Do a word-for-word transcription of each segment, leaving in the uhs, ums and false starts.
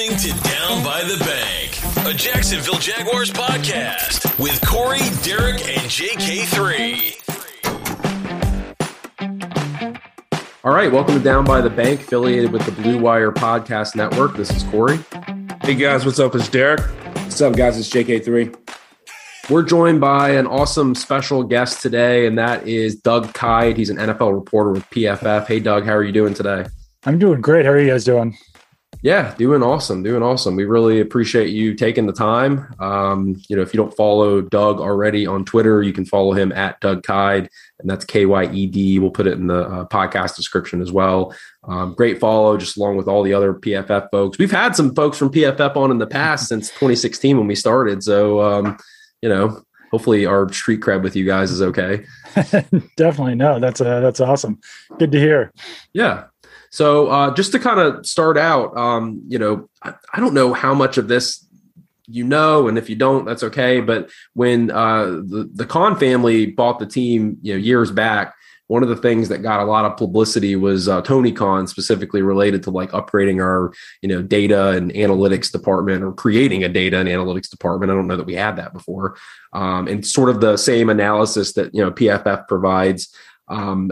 listening to Down by the Bank, a Jacksonville Jaguars podcast with Corey, Derek, and J K three. All right, welcome to Down by the Bank, affiliated with the Blue Wire Podcast Network. This is Corey. Hey guys, what's up? It's Derek. What's up, guys? It's J K three. We're joined by an awesome special guest today, and that is Doug Kyed. He's an N F L reporter with P F F. Hey, Doug, how are you doing today? I'm doing great. How are you guys doing? Yeah, doing awesome, doing awesome. We really appreciate you taking the time. Um, you know, if you don't follow Doug already on Twitter, you can follow him at Doug Kyed, and that's K Y E D. We'll put it in the uh, podcast description as well. Um, great follow, just along with all the other P F F folks. We've had some folks from P F F on in the past since twenty sixteen when we started. So, um, you know, hopefully our street cred with you guys is okay. Definitely. No, that's uh, that's awesome. Good to hear. Yeah. So uh, just to kind of start out, um, you know, I, I don't know how much of this you know, and if you don't, that's okay. But when uh, the, the Khan family bought the team, you know, years back, one of the things that got a lot of publicity was uh, Tony Khan, specifically related to like upgrading our, you know, data and analytics department, or creating a data and analytics department. I don't know that we had that before. Um, and sort of the same analysis that, you know, P F F provides. Um,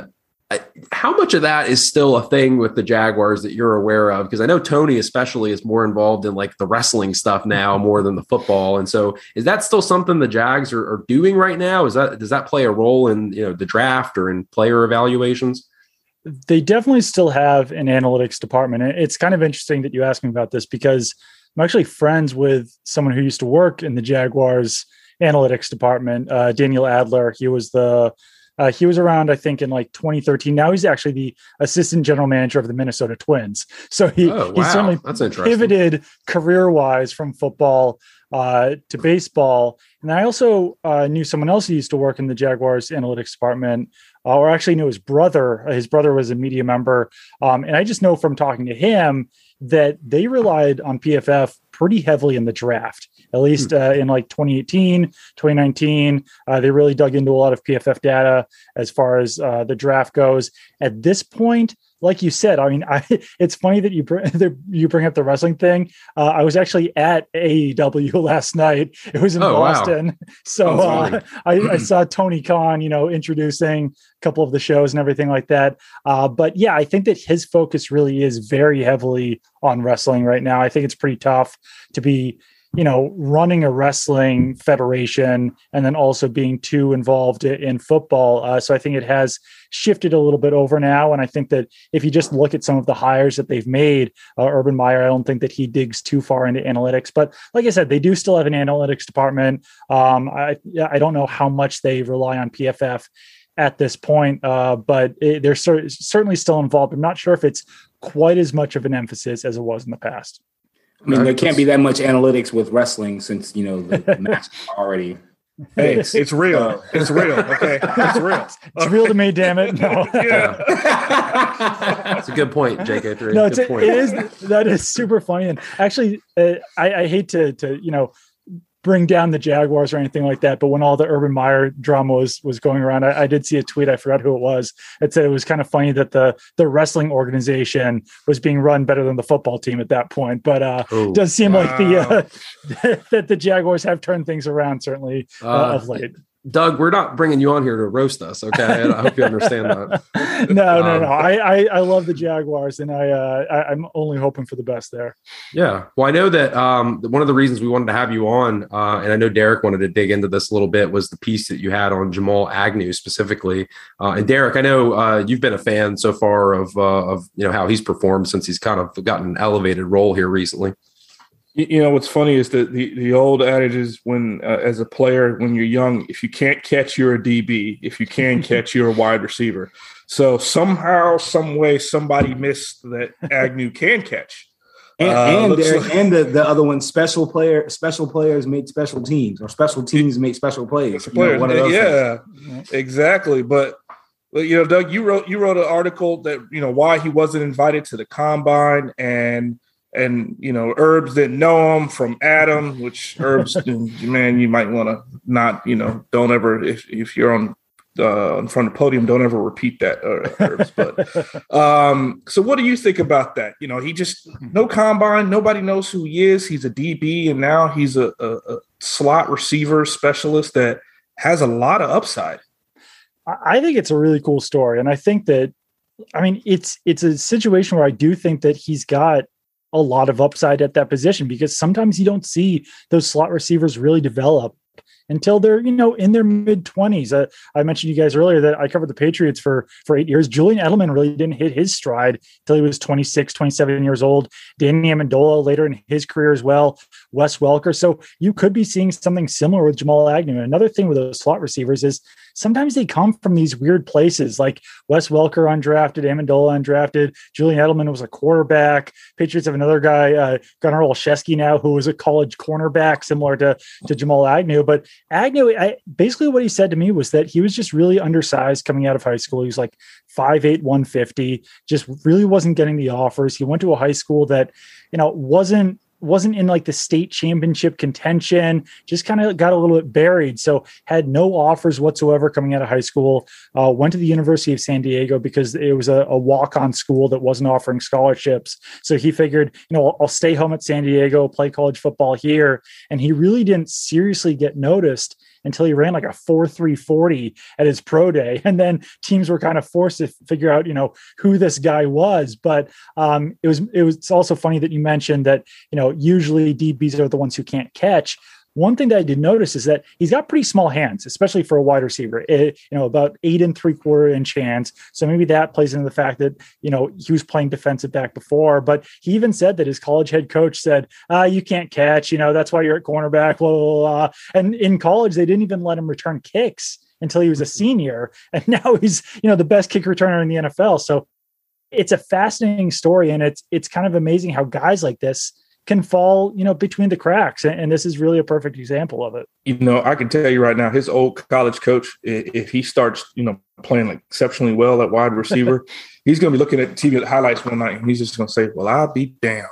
How much of that is still a thing with the Jaguars that you're aware of? Because I know Tony especially is more involved in like the wrestling stuff now more than the football. And so is that still something the Jags are, are doing right now? Is that, does that play a role in, you know, the draft or in player evaluations? They definitely still have an analytics department. It's kind of interesting that you asked me about this, because I'm actually friends with someone who used to work in the Jaguars analytics department, uh, Daniel Adler. He was the Uh, he was around, I think, in like twenty thirteen. Now he's actually the assistant general manager of the Minnesota Twins. So he, oh, wow. he certainly That's interesting. pivoted career-wise from football uh, to baseball. And I also uh, knew someone else who used to work in the Jaguars analytics department, uh, or actually knew his brother. His brother was a media member. Um, and I just know from talking to him that they relied on P F F pretty heavily in the draft, at least uh, in like twenty eighteen, twenty nineteen. Uh, they really dug into a lot of P F F data as far as uh, the draft goes. At this point, like you said, I mean, I, it's funny that you, br- you bring up the wrestling thing. Uh, I was actually at A E W last night. It was in oh, Boston. Wow. So uh, I, I saw Tony Khan, you know, introducing a couple of the shows and everything like that. Uh, but yeah, I think that his focus really is very heavily on wrestling right now. I think it's pretty tough to be, you know, running a wrestling federation and then also being too involved in football. Uh, so I think it has shifted a little bit over now. And I think that if you just look at some of the hires that they've made, uh, Urban Meyer, I don't think that he digs too far into analytics. But like I said, they do still have an analytics department. Um, I, I don't know how much they rely on P F F at this point, uh, but it, they're cer- certainly still involved. I'm not sure if it's quite as much of an emphasis as it was in the past. I mean, there can't be that much analytics with wrestling since, you know, the match already. Hey, it's, it's real. It's real. Okay. It's real. It's real to me, damn it. No. Yeah. That's a good point, J K three. No, it's, good point. it is. That is super funny. And actually, uh, I, I hate to, to, you know, bring down the Jaguars or anything like that. But when all the Urban Meyer drama was, was going around, I, I did see a tweet. I forgot who it was. It said it was kind of funny that the, the wrestling organization was being run better than the football team at that point. But uh, oh, it does seem wow. like the, uh, that the Jaguars have turned things around, certainly uh, Uh, of late. Doug, we're not bringing you on here to roast us, okay? I hope you understand that. no, no, Um, no. I, I, I love the Jaguars, and I, uh, I, I'm only hoping for the best there. Yeah. Well, I know that um, one of the reasons we wanted to have you on, uh, and I know Derek wanted to dig into this a little bit, was the piece that you had on Jamal Agnew specifically. Uh, and Derek, I know uh, you've been a fan so far of, uh, of you know how he's performed since he's kind of gotten an elevated role here recently. You know, what's funny is that the, the old adage is when, uh, as a player, when you're young, if you can't catch, you're a D B. If you can catch, you're a wide receiver. So somehow, some way, somebody missed that Agnew can catch. And, uh, and, there, like, and the, the other one, special player, special players make special teams, or special teams make special plays. Special players. You know, one of those yeah, things. exactly. But, but, you know, Doug, you wrote you wrote an article that, you know, why he wasn't invited to the combine, and And, you know, Herbs didn't know him from Adam, which Herbs, man, you might want to not, you know, don't ever, if, if you're on uh, in front of the podium. Don't ever repeat that, uh, Herbs. But um, so, what do you think about that? You know, he just no combine. Nobody knows who he is. He's a D B, and now he's a, a, a slot receiver specialist that has a lot of upside. I think it's a really cool story, and I think that, I mean, it's it's a situation where I do think that he's got a lot of upside at that position, because sometimes you don't see those slot receivers really develop until they're, you know, in their mid twenties. Uh, I mentioned you guys earlier that I covered the Patriots for, for eight years. Julian Edelman really didn't hit his stride until he was twenty-six, twenty-seven years old. Danny Amendola later in his career as well. Wes Welker. So you could be seeing something similar with Jamal Agnew. And another thing with those slot receivers is sometimes they come from these weird places, like Wes Welker undrafted, Amendola undrafted. Julian Edelman was a quarterback. Patriots have another guy, uh, Gunnar Olszewski now, who was a college cornerback, similar to, to Jamal Agnew. But Agnew, I, basically what he said to me was that he was just really undersized coming out of high school. He was like five eight, one fifty, just really wasn't getting the offers. He went to a high school that, you know, wasn't wasn't in like the state championship contention, just kind of got a little bit buried. So had no offers whatsoever coming out of high school, uh, went to the University of San Diego because it was a, a walk-on school that wasn't offering scholarships. So he figured, you know, I'll, I'll stay home at San Diego, play college football here. And he really didn't seriously get noticed until he ran like a four three forty at his pro day. And then teams were kind of forced to figure out, you know, who this guy was. But um, it was, it was also funny that you mentioned that, you know, usually D Bs are the ones who can't catch. One thing that I did notice is that he's got pretty small hands, especially for a wide receiver, it, you know, about eight and three quarter inch hands. So maybe that plays into the fact that, you know, he was playing defensive back before, but he even said that his college head coach said, ah, you can't catch, you know, that's why you're at cornerback, blah, blah, blah. And in college, they didn't even let him return kicks until he was a senior. And now he's, you know, the best kick returner in the N F L. So it's a fascinating story. And it's, it's kind of amazing how guys like this can fall, you know, between the cracks. And this is really a perfect example of it. You know, I can tell you right now, his old college coach, if he starts, you know, playing like exceptionally well at wide receiver, he's going to be looking at T V highlights one night and he's just going to say, well, I'll be damned.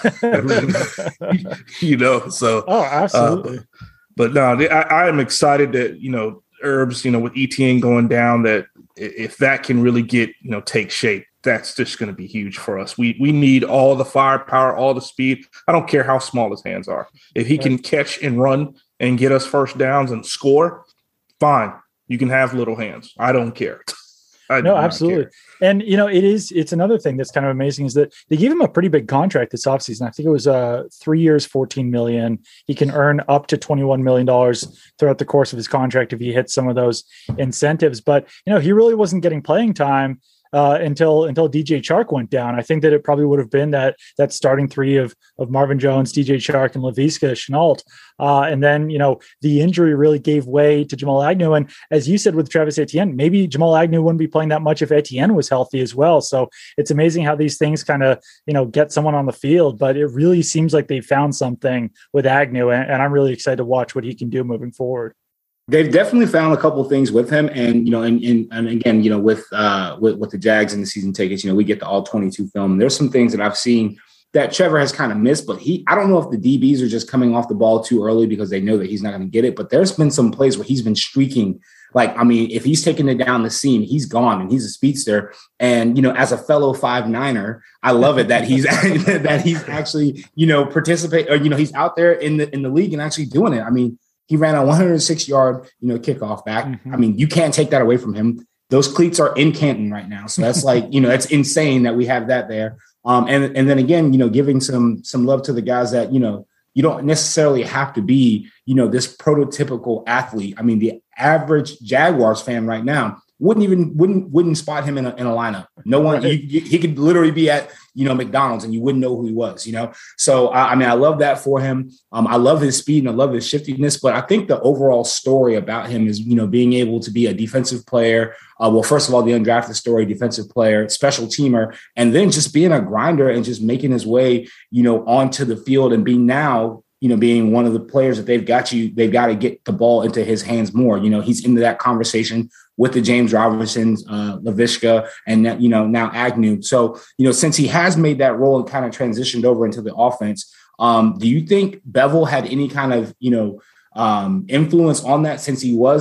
You know, so. Oh, absolutely. Uh, but no, I, I am excited that, you know, Herbs, you know, with Etienne going down, that if that can really get, you know, take shape, that's just going to be huge for us. We we need all the firepower, all the speed. I don't care how small his hands are. If he can catch and run and get us first downs and score, fine. You can have little hands. I don't care. I no, absolutely. Care. And, you know, it is, it's another thing that's kind of amazing is that they gave him a pretty big contract this offseason. I think it was uh, three years, fourteen million dollars. He can earn up to twenty-one million dollars throughout the course of his contract if he hits some of those incentives. But, you know, he really wasn't getting playing time Uh, until until D J Chark went down. I think that it probably would have been that that starting three of of Marvin Jones, D J Chark, and Laviska Shenault. Uh, and then, you know, the injury really gave way to Jamal Agnew. And as you said with Travis Etienne, maybe Jamal Agnew wouldn't be playing that much if Etienne was healthy as well. So it's amazing how these things kind of, you know, get someone on the field. But it really seems like they found something with Agnew, and, and I'm really excited to watch what he can do moving forward. They've definitely found a couple of things with him. And, you know, and, and, and again, you know, with, uh, with, with the Jags and the season tickets, you know, we get the all twenty-two film. There's some things that I've seen that Trevor has kind of missed, but he, I don't know if the D Bs are just coming off the ball too early because they know that he's not going to get it, but there's been some plays where he's been streaking. Like, I mean, if he's taking it down the seam, he's gone and he's a speedster. And, you know, as a fellow five niner, I love it that he's, that he's actually, you know, participate or, you know, he's out there in the, in the league and actually doing it. I mean, he ran a one hundred six yard, you know, kickoff back. Mm-hmm. I mean, you can't take that away from him. Those cleats are in Canton right now. So that's like, you know, it's insane that we have that there. Um, and, and then again, you know, giving some, some love to the guys that, you know, you don't necessarily have to be, you know, this prototypical athlete. I mean, the average Jaguars fan right now wouldn't even, wouldn't, wouldn't spot him in a, in a lineup. No one, right. you, you, he could literally be at, you know, McDonald's and you wouldn't know who he was, you know? So, I, I mean, I love that for him. Um, I love his speed and I love his shiftiness, but I think the overall story about him is, you know, being able to be a defensive player. Uh, well, first of all, the undrafted story, defensive player, special teamer, and then just being a grinder and just making his way, you know, onto the field and being now, you know, being one of the players that they've got you, they've got to get the ball into his hands more. You know, he's into that conversation with the James Robinsons, uh, Laviska, and, you know, now Agnew. So, you know, since he has made that role and kind of transitioned over into the offense, um, do you think Bevell had any kind of, you know, um, influence on that since he was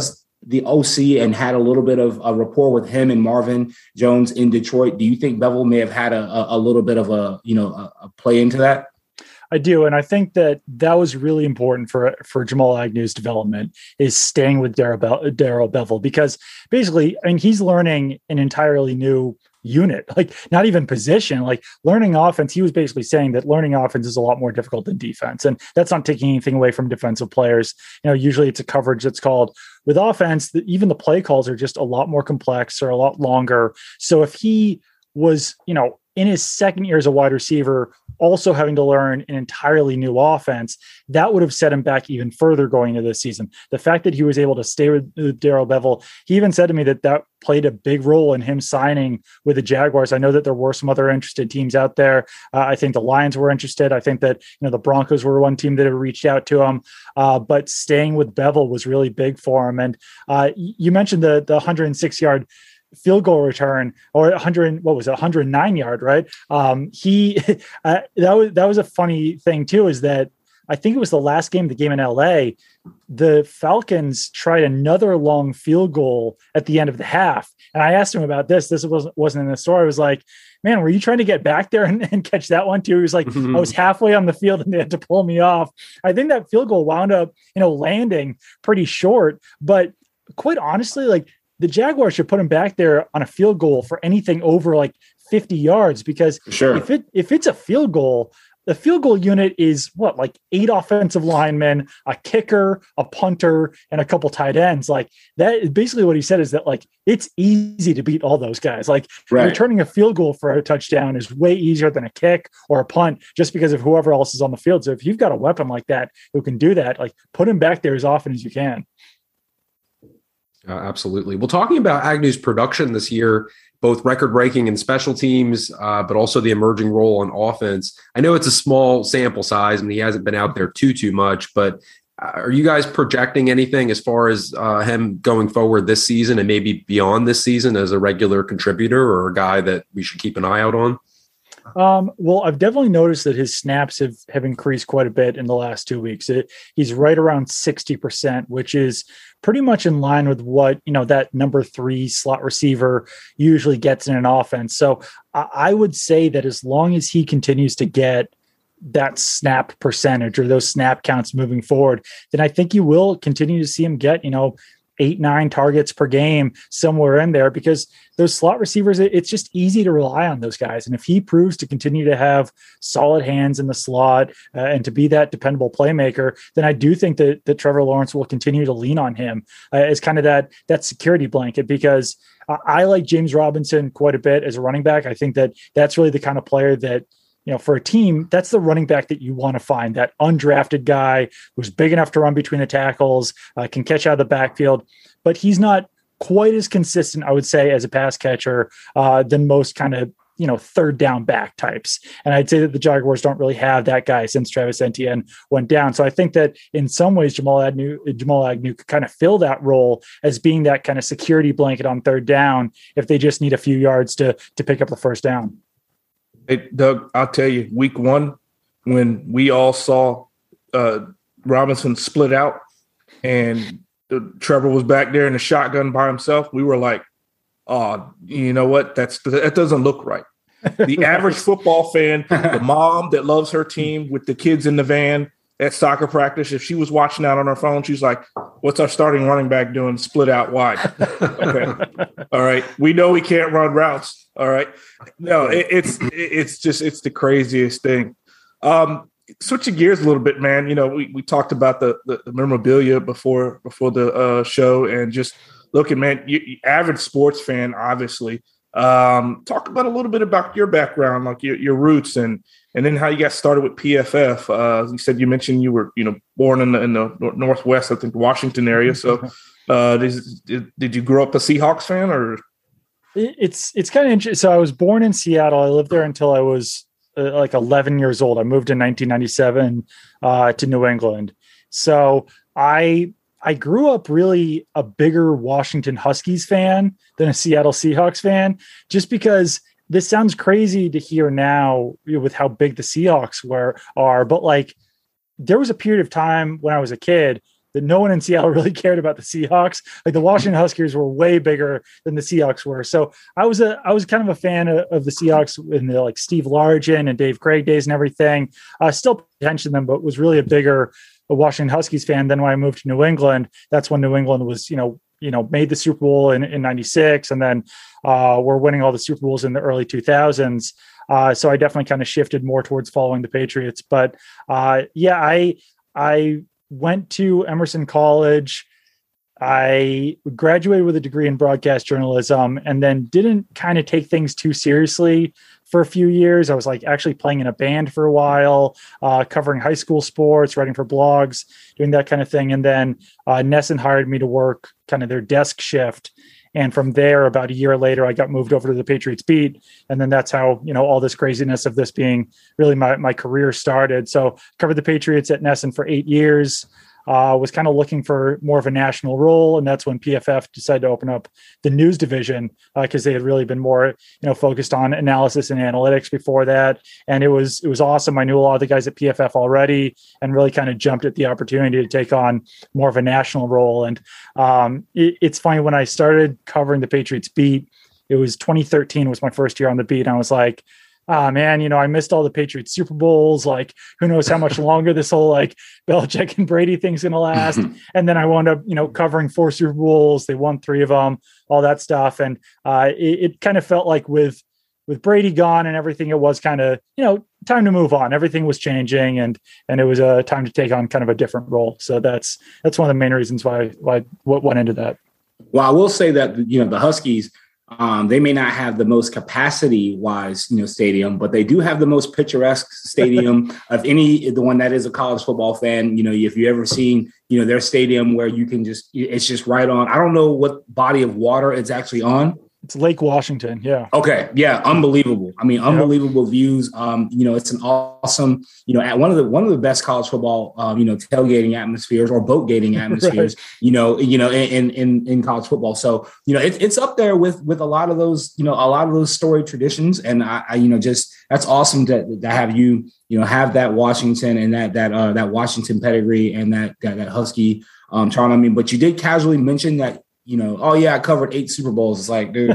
the O C and had a little bit of a rapport with him and Marvin Jones in Detroit, do you think Bevell may have had a, a, a little bit of a, you know, a, a play into that? I do. And I think that that was really important for, for Jamal Agnew's development, is staying with Darrell Be- Darrell Bevell, because basically, I mean, he's learning an entirely new unit, like not even position, like learning offense. He was basically saying that learning offense is a lot more difficult than defense. And that's not taking anything away from defensive players. You know, usually it's a coverage that's called. With offense, the, even the play calls are just a lot more complex or a lot longer. So if he was, you know, in his second year as a wide receiver, also having to learn an entirely new offense, that would have set him back even further going into this season. The fact that he was able to stay with, with Darrell Bevell, he even said to me that that played a big role in him signing with the Jaguars. I know that there were some other interested teams out there. Uh, I think the Lions were interested. I think that, you know, the Broncos were one team that had reached out to him, uh, but staying with Bevell was really big for him. And uh, you mentioned the the one hundred six yard field goal return, or one hundred, what was it, one hundred nine yard, right? Um, he, uh, that was, that was a funny thing too, is that I think it was the last game, the game in L A, the Falcons tried another long field goal at the end of the half. And I asked him about this. This wasn't, wasn't in the story. I was like, man, were you trying to get back there and, and catch that one too? He was like, mm-hmm. I was halfway on the field and they had to pull me off. I think that field goal wound up, you know, landing pretty short, but quite honestly, like, the Jaguars should put him back there on a field goal for anything over like fifty yards, because sure. if it if it's a field goal, the field goal unit is what, like eight offensive linemen, a kicker, a punter, and a couple tight ends. Like that is basically what he said, is that like it's easy to beat all those guys. Like right. returning a field goal for a touchdown is way easier than a kick or a punt, just because of whoever else is on the field. So if you've got a weapon like that who can do that, like put him back there as often as you can. Uh, absolutely. Well, talking about Agnew's production this year, both record-breaking in special teams, uh, but also the emerging role on offense. I know it's a small sample size and he hasn't been out there too, too much, but uh, are you guys projecting anything as far as uh, him going forward this season and maybe beyond this season as a regular contributor or a guy that we should keep an eye out on? Um, well, I've definitely noticed that his snaps have, have increased quite a bit in the last two weeks. It, he's right around sixty percent, which is pretty much in line with what, you know, that number three slot receiver usually gets in an offense. So I, I would say that as long as he continues to get that snap percentage or those snap counts moving forward, then I think you will continue to see him get, you know, eight, nine targets per game somewhere in there, because those slot receivers, it's just easy to rely on those guys. And if he proves to continue to have solid hands in the slot uh, and to be that dependable playmaker, then I do think that, that Trevor Lawrence will continue to lean on him uh, as kind of that, that security blanket, because uh, I like James Robinson quite a bit as a running back. I think that that's really the kind of player that, you know, for a team, that's the running back that you want to find, that undrafted guy who's big enough to run between the tackles, uh, can catch out of the backfield, but he's not quite as consistent, I would say, as a pass catcher uh, than most kind of, you know, third down back types. And I'd say that the Jaguars don't really have that guy since Travis Etienne went down. So I think that in some ways, Jamal Agnew, Jamal Agnew could kind of fill that role as being that kind of security blanket on third down if they just need a few yards to to pick up the first down. Hey, Doug, I'll tell you, week one, when we all saw uh, Robinson split out and uh, Trevor was back there in the shotgun by himself, we were like, oh, you know what? That's that doesn't look right. The average football fan, the mom that loves her team with the kids in the van at soccer practice, if she was watching out on her phone, she's like, what's our starting running back doing split out wide? Okay. All right. We know we can't run routes. All right. No, it, it's it's just it's the craziest thing. Um, switching gears a little bit, man. You know, we, we talked about the, the, the memorabilia before before the uh, show, and just looking, man, you, you average sports fan, obviously. Um, talk about a little bit about your background, like your, your roots, and and then how you got started with P F F. Uh, you said you mentioned you were, you know, born in the in the Northwest, I think, Washington area. So, uh, did, did did you grow up a Seahawks fan, or? It's it's kind of interesting. So I was born in Seattle. I lived there until I was uh, like eleven years old. I moved in nineteen ninety-seven uh, to New England. So I I grew up really a bigger Washington Huskies fan than a Seattle Seahawks fan, just because this sounds crazy to hear now with how big the Seahawks were are. But like there was a period of time when I was a kid that no one in Seattle really cared about the Seahawks. Like the Washington Huskies were way bigger than the Seahawks were. So I was a, I was kind of a fan of, of the Seahawks in the like Steve Largent and Dave Craig days and everything. I uh, still paid attention to them, but was really a bigger a Washington Huskies fan. Then when I moved to New England, that's when New England was, you know, you know, made the Super Bowl in, in ninety-six. And then uh, we're winning all the Super Bowls in the early two thousands. Uh, so I definitely kind of shifted more towards following the Patriots. But uh, yeah, I, I, went to Emerson College. I graduated with a degree in broadcast journalism and then didn't kind of take things too seriously for a few years. I was like actually playing in a band for a while, uh, covering high school sports, writing for blogs, doing that kind of thing. And then uh, Nesson hired me to work kind of their desk shift. And from there, about a year later, I got moved over to the Patriots beat. And then that's how, you know, all this craziness of this being really my, my career started. So covered the Patriots at Nesson for eight years. Uh, was kind of looking for more of a national role. And that's when P F F decided to open up the news division because uh, they had really been more, you know, focused on analysis and analytics before that. And it was, it was awesome. I knew a lot of the guys at P F F already and really kind of jumped at the opportunity to take on more of a national role. And um, it, it's funny, when I started covering the Patriots beat, it was twenty thirteen was my first year on the beat. And I was like, ah, oh, man, you know, I missed all the Patriots Super Bowls. Like, who knows how much longer this whole like Belichick and Brady thing's going to last. And then I wound up, you know, covering four Super Bowls. They won three of them, all that stuff. And uh, it, it kind of felt like with, with Brady gone and everything, it was kind of, you know, time to move on. Everything was changing and, and it was a uh, time to take on kind of a different role. So that's, that's one of the main reasons why, why, what went into that. Well, I will say that, you know, the Huskies, Um, they may not have the most capacity-wise, you know, stadium, but they do have the most picturesque stadium of any, the one that is a college football fan. You know, if you ever seen, you know, their stadium where you can just, it's just right on. I don't know what body of water it's actually on. It's Lake Washington. Yeah. Okay. Yeah. Unbelievable. I mean, unbelievable yep. views. Um, you know, it's an awesome, you know, at one of the, one of the best college football, um, you know, tailgating atmospheres or boat gating atmospheres, right. you know, you know, in, in, in college football. So, you know, it, it's up there with, with a lot of those, you know, a lot of those storied traditions. And I, I you know, just, that's awesome to, to have you, you know, have that Washington and that, that, uh, that Washington pedigree and that, that, that Husky, um, charm. I mean, but you did casually mention that, you know, oh yeah, I covered eight Super Bowls. It's like, dude,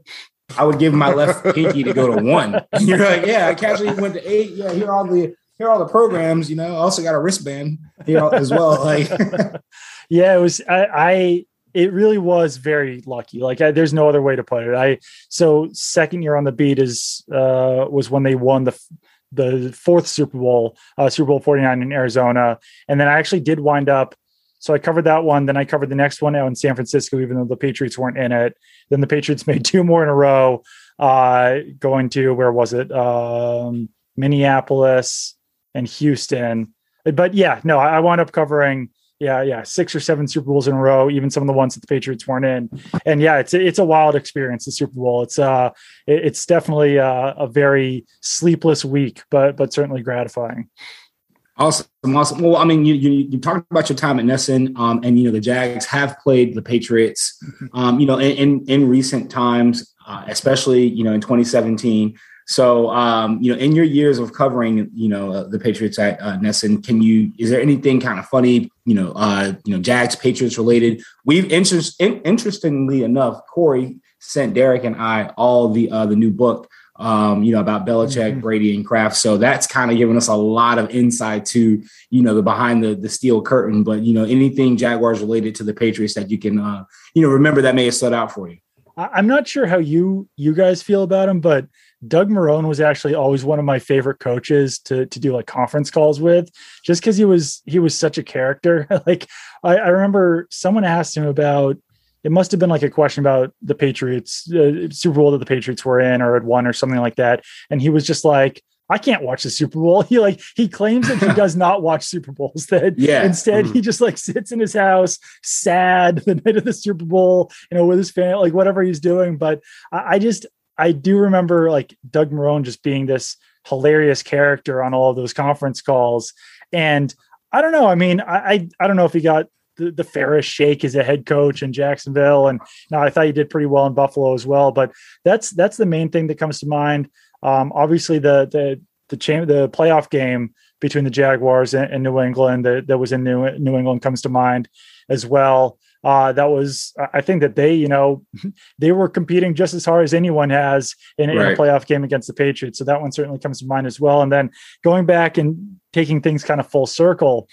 I would give my left pinky to go to one. And you're like, yeah, I casually went to eight. Yeah, here are all the here are all the programs. You know, I also got a wristband here as well. Like, yeah, it was. I, I it really was very lucky. Like, I, there's no other way to put it. I so second year on the beat is uh, was when they won the the fourth Super Bowl, uh, Super Bowl forty-nine in Arizona, and then I actually did wind up. So I covered that one. Then I covered the next one out in San Francisco, even though the Patriots weren't in it. Then the Patriots made two more in a row, uh, going to, where was it? Um, Minneapolis and Houston. But yeah, no, I, I wound up covering, yeah, yeah, six or seven Super Bowls in a row, even some of the ones that the Patriots weren't in. And yeah, it's it's a wild experience, the Super Bowl. It's uh, it, it's definitely a, a very sleepless week, but but certainly gratifying. Awesome, awesome. Well, I mean, you you, you talked about your time at Nesson, um, and you know the Jags have played the Patriots, um, you know, in in, in recent times, uh, especially you know in twenty seventeen. So, um, you know, in your years of covering, you know, uh, the Patriots at uh, Nesson, can you? Is there anything kind of funny, you know, uh, you know, Jags Patriots related? We've interest, in, interestingly enough, Corey sent Derek and I all the uh, the new book. Um, you know, about Belichick, mm-hmm. Brady, and Kraft. So that's kind of given us a lot of insight to, you know, the behind the, the steel curtain. But, you know, anything Jaguars related to the Patriots that you can, uh, you know, remember that may have stood out for you. I'm not sure how you you guys feel about him, but Doug Marrone was actually always one of my favorite coaches to to do like conference calls with, just because he was he was such a character. Like I, I remember someone asked him about, it must have been like a question about the Patriots, uh, Super Bowl that the Patriots were in or had won or something like that. And he was just like, I can't watch the Super Bowl. He like, he claims that he does not watch Super Bowls, that yeah. instead mm-hmm. he just like sits in his house, sad the night of the Super Bowl, you know, with his family, like whatever he's doing. But I, I just, I do remember like Doug Marrone just being this hilarious character on all of those conference calls. And I don't know. I mean, I, I, I don't know if he got the, the fairest shake as a head coach in Jacksonville. And now I thought he did pretty well in Buffalo as well, but that's, that's the main thing that comes to mind. Um, obviously the, the, the champ, the playoff game between the Jaguars and, and New England that, that was in New, New England comes to mind as well. Uh, that was, I think that they, you know, they were competing just as hard as anyone has in, right. in a playoff game against the Patriots. So that one certainly comes to mind as well. And then going back and taking things kind of full circle,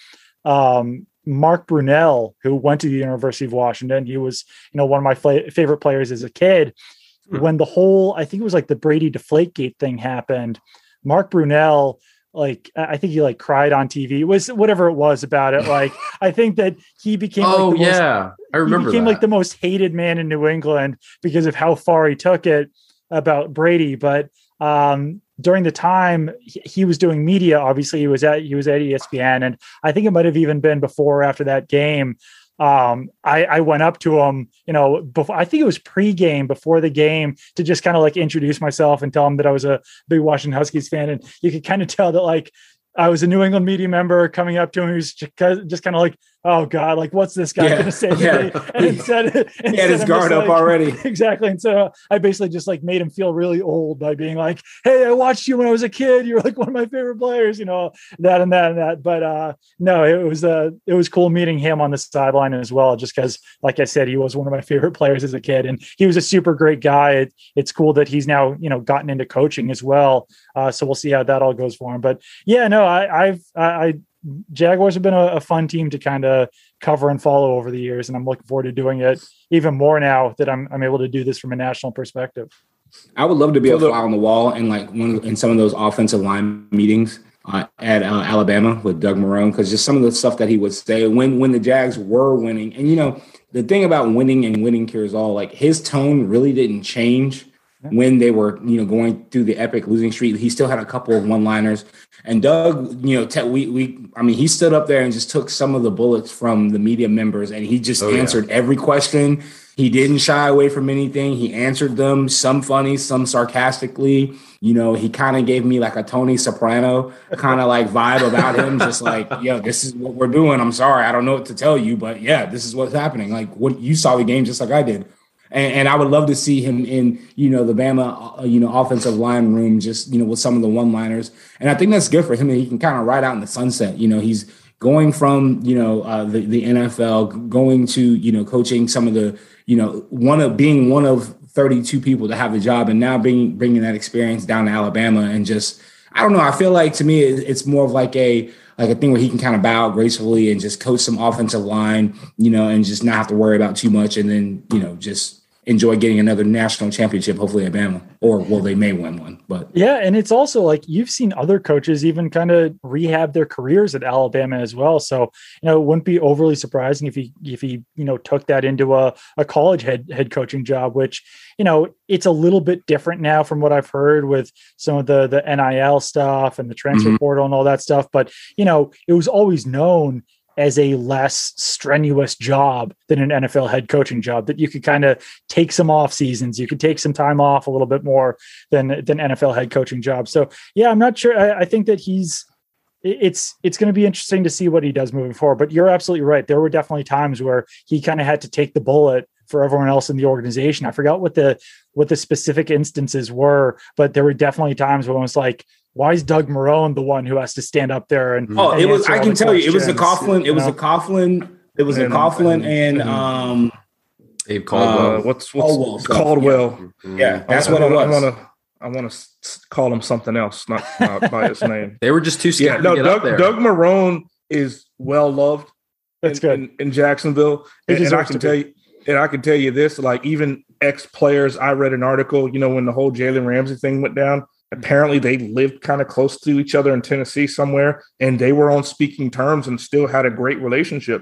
um, Mark Brunell, who went to the University of Washington, he was, you know, one of my fl- favorite players as a kid. Hmm. When the whole, I think it was like the Brady Deflategate thing happened, Mark Brunell, like, I think he like cried on T V. It was whatever it was about it. Like, I think that he became, oh like the yeah, most, I remember he became that. like the most hated man in New England because of how far he took it about Brady. But um, during the time he, he was doing media, obviously he was at, he was at E S P N. And I think it might've even been before or after that game. Um, I, I went up to him, you know, before, I think it was pre-game before the game to just kind of like introduce myself and tell him that I was a big Washington Huskies fan. And you could kind of tell that like I was a New England media member coming up to him who's just, just kind of like, oh God, like what's this guy yeah. going to say? Yeah. And instead, he had his guard up like, already. Exactly. And so I basically just like made him feel really old by being like, hey, I watched you when I was a kid. You were like one of my favorite players, you know, that and that and that. But uh, no, it was uh, it was cool meeting him on the sideline as well, just because, like I said, he was one of my favorite players as a kid. And he was a super great guy. It, it's cool that he's now, you know, gotten into coaching as well. Uh, so we'll see how that all goes for him. But yeah, no, I, I've, I, I Jaguars have been a, a fun team to kind of cover and follow over the years. And I'm looking forward to doing it even more now that I'm, I'm able to do this from a national perspective. I would love to be a fly on the wall in like one in some of those offensive line meetings uh, at uh, Alabama with Doug Marrone, because just some of the stuff that he would say when, when the Jags were winning. And, you know, the thing about winning and winning cures all, like his tone really didn't change when they were, you know, going through the epic losing streak. He still had a couple of one-liners. And Doug, you know, te- we, we, I mean, he stood up there and just took some of the bullets from the media members, and he just oh, answered yeah. every question. He didn't shy away from anything. He answered them, some funny, some sarcastically. You know, he kind of gave me like a Tony Soprano kind of like vibe about him, just like, yo, this is what we're doing. I'm sorry, I don't know what to tell you, but yeah, this is what's happening. Like, what you saw the game just like I did. And, and I would love to see him in, you know, the Bama, uh, you know, offensive line room, just, you know, with some of the one-liners. And I think that's good for him. He can kind of ride out in the sunset. You know, he's going from, you know, uh, the, the N F L, going to, you know, coaching some of the, you know, one of being one of thirty-two people to have the job, and now bringing, bringing that experience down to Alabama. And just, I don't know, I feel like to me, it's more of like a, like a thing where he can kind of bow gracefully and just coach some offensive line, you know, and just not have to worry about too much. And then, you know, just enjoy getting another national championship, hopefully at Bama, or well, they may win one. But yeah, and it's also like you've seen other coaches even kind of rehab their careers at Alabama as well. So you know, it wouldn't be overly surprising if he if he you know took that into a, a college head head coaching job, which you know it's a little bit different now from what I've heard with some of the the N I L stuff and the transfer mm-hmm. portal and all that stuff. But you know, it was always known as a less strenuous job than an N F L head coaching job, that you could kind of take some off seasons. You could take some time off a little bit more than, than N F L head coaching jobs. So yeah, I'm not sure. I, I think that he's, it's, it's going to be interesting to see what he does moving forward, but you're absolutely right. There were definitely times where he kind of had to take the bullet for everyone else in the organization. I forgot what the, what the specific instances were, but there were definitely times when it was like, why is Doug Marrone the one who has to stand up there? And oh, and it was. I can tell questions? you, it was a Coughlin. It was know? a Coughlin. It was and, a Coughlin and, and um, Dave Caldwell. Uh, what's what's Caldwell? Caldwell. Yeah, yeah that's I, what I, it was. I want to. I want to call him something else, not, not by his name. They were just too scared. Yeah, no. To get Doug, up there. Doug Marrone is well loved. That's in, good in, in Jacksonville, and, and I can tell you, and I can tell you this: like even ex players, I read an article. You know, when the whole Jalen Ramsey thing went down. Apparently they lived kind of close to each other in Tennessee somewhere, and they were on speaking terms and still had a great relationship.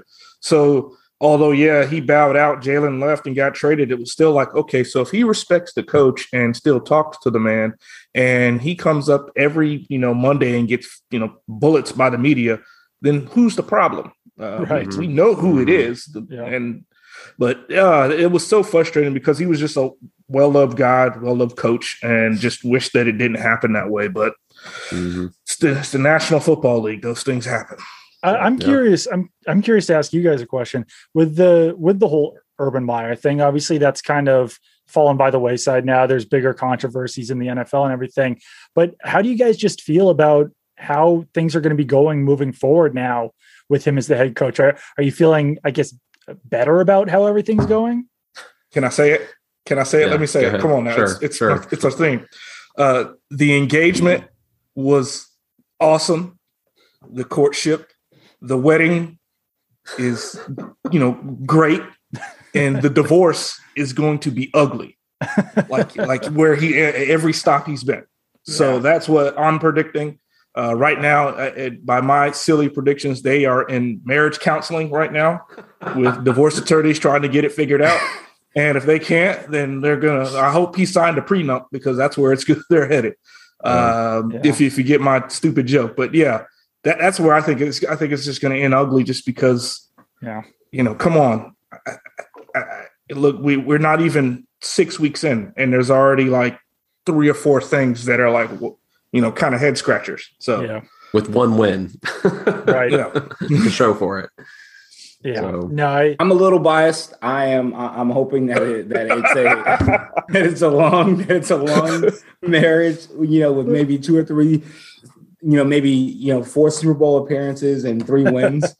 So although, yeah, he bowed out, Jalen left and got traded, it was still like, okay, so if he respects the coach and still talks to the man and he comes up every, you know, Monday and gets, you know, bullets by the media, then who's the problem? Uh, right. We know who it is. Yeah. And, but uh, it was so frustrating because he was just a well-loved guy, well-loved coach, and just wish that it didn't happen that way. But mm-hmm. it's, the, it's the National Football League; those things happen. I, I'm yeah. curious. I'm I'm curious to ask you guys a question with the with the whole Urban Meyer thing. Obviously, that's kind of fallen by the wayside now. There's bigger controversies in the N F L and everything. But how do you guys just feel about how things are going to be going moving forward now with him as the head coach? Are, are you feeling, I guess, better about how everything's going? Can I say it? Can I say it? Yeah, Let me say it. ahead. Come on now. Sure, it's it's, sure. it's a thing. Uh, the engagement was awesome. The courtship, the wedding is, you know, great. And the divorce is going to be ugly. Like, like where he, every stop he's been. So yeah. That's what I'm predicting. Uh, right now, uh, by my silly predictions, they are in marriage counseling right now with divorce attorneys trying to get it figured out. And if they can't, then they're going to, I hope he signed a prenup because that's where it's they're headed. Um, yeah. if, if you get my stupid joke, but yeah, that, that's where I think it's, I think it's just going to end ugly just because, yeah, you know, come on. I, I, I, look, we, we're not even six weeks in and there's already like three or four things that are like, you know, kind of head scratchers. So yeah. With one win, right. Yeah. to show for it. Yeah, so. no, I, I'm a little biased. I am. I'm hoping that it, that it's a that it's a long that it's a long marriage. You know, with maybe two or three, you know, maybe you know, four Super Bowl appearances and three wins.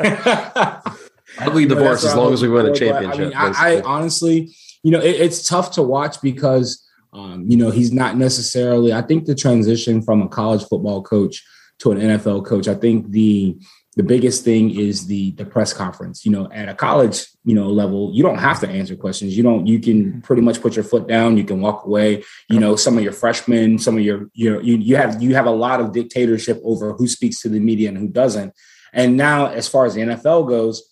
Ugly divorce as long as we win a championship. I, mean, I, I honestly, you know, it, it's tough to watch because, um, you know, he's not necessarily. I think the transition from a college football coach to an N F L coach. I think the The biggest thing is the the press conference. You know, at a college, you know, level, you don't have to answer questions. You don't. You can pretty much put your foot down. You can walk away. You know, some of your freshmen, some of your your you you have you have a lot of dictatorship over who speaks to the media and who doesn't. And now, as far as the N F L goes,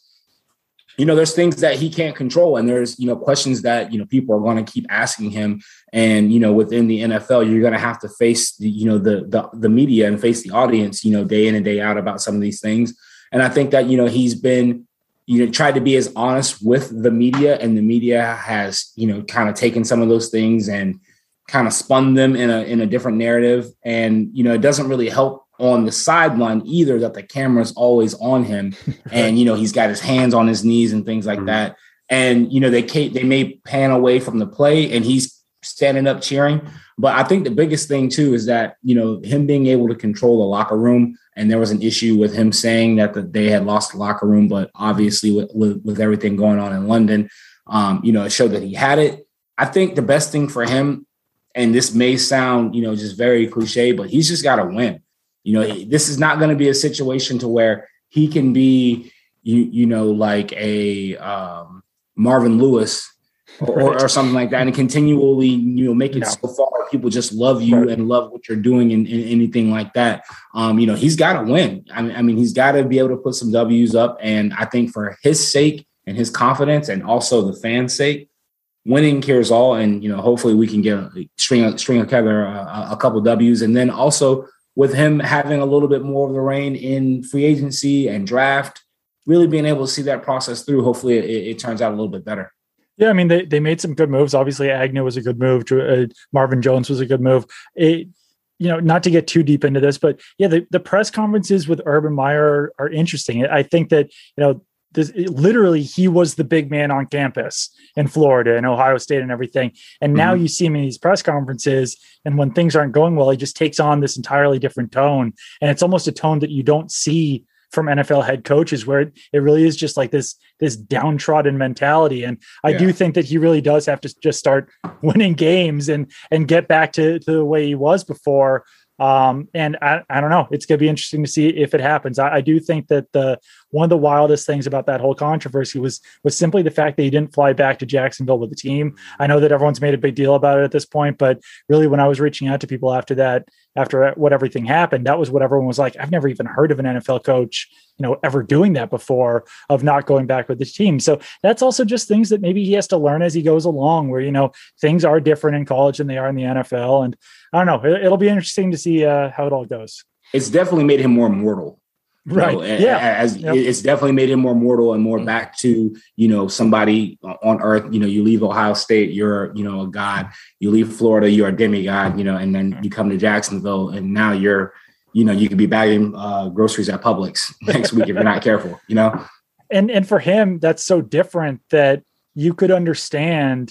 you know, there's things that he can't control, and there's you know questions that you know people are going to keep asking him. And you know, within the N F L, you're going to have to face the you know the, the the media and face the audience, you know, day in and day out about some of these things. And I think that you know he's been you know tried to be as honest with the media, and the media has you know kind of taken some of those things and kind of spun them in a in a different narrative. And you know, it doesn't really help on the sideline either that the camera's always on him, and you know he's got his hands on his knees and things like mm-hmm. that. And you know they they may pan away from the play, and he's standing up cheering. But I think the biggest thing too is that, you know, him being able to control the locker room. And there was an issue with him saying that the, they had lost the locker room, but obviously with, with, with everything going on in London, um, you know, it showed that he had it. I think the best thing for him, and this may sound, you know, just very cliche, but he's just got to win. You know, this is not going to be a situation to where he can be, you, you know, like a um, Marvin Lewis Or, right. or something like that, and continually, you know, make it yeah. so far people just love you right. and love what you're doing and, and anything like that. Um, you know, he's got to win. I mean, I mean, he's got to be able to put some W's up. And I think for his sake and his confidence, and also the fans' sake, winning cures all. And you know, hopefully, we can get a string string together a, a couple W's, and then also with him having a little bit more of the reign in free agency and draft, really being able to see that process through. Hopefully, it, it turns out a little bit better. Yeah, I mean, they, they made some good moves. Obviously, Agnew was a good move. Uh, Marvin Jones was a good move. It, you know, not to get too deep into this, but yeah, the, the press conferences with Urban Meyer are, are interesting. I think that, you know, this, it, literally he was the big man on campus in Florida and Ohio State and everything. And now mm-hmm. you see him in these press conferences, and when things aren't going well, he just takes on this entirely different tone. And it's almost a tone that you don't see from N F L head coaches, where it, it really is just like this, this downtrodden mentality. And I yeah. do think that he really does have to just start winning games and, and get back to, to the way he was before. Um, and I, I don't know, it's going to be interesting to see if it happens. I, I do think that the, one of the wildest things about that whole controversy was, was simply the fact that he didn't fly back to Jacksonville with the team. I know that everyone's made a big deal about it at this point, but really when I was reaching out to people after that, after what everything happened, that was what everyone was like. I've never even heard of an N F L coach, you know, ever doing that before, of not going back with the team. So that's also just things that maybe he has to learn as he goes along, where, you know, things are different in college than they are in the N F L. And I don't know, it, it'll be interesting to see uh, how it all goes. It's definitely made him more mortal. Right. Know, yeah. As yep. It's definitely made him more mortal and more back to, you know, somebody on earth. You know, you leave Ohio State, you're, you know, a god. You leave Florida, you're a demigod, you know, and then you come to Jacksonville and now you're, you know, you could be bagging uh, groceries at Publix next week if you're not careful, you know? And, and for him, that's so different that you could understand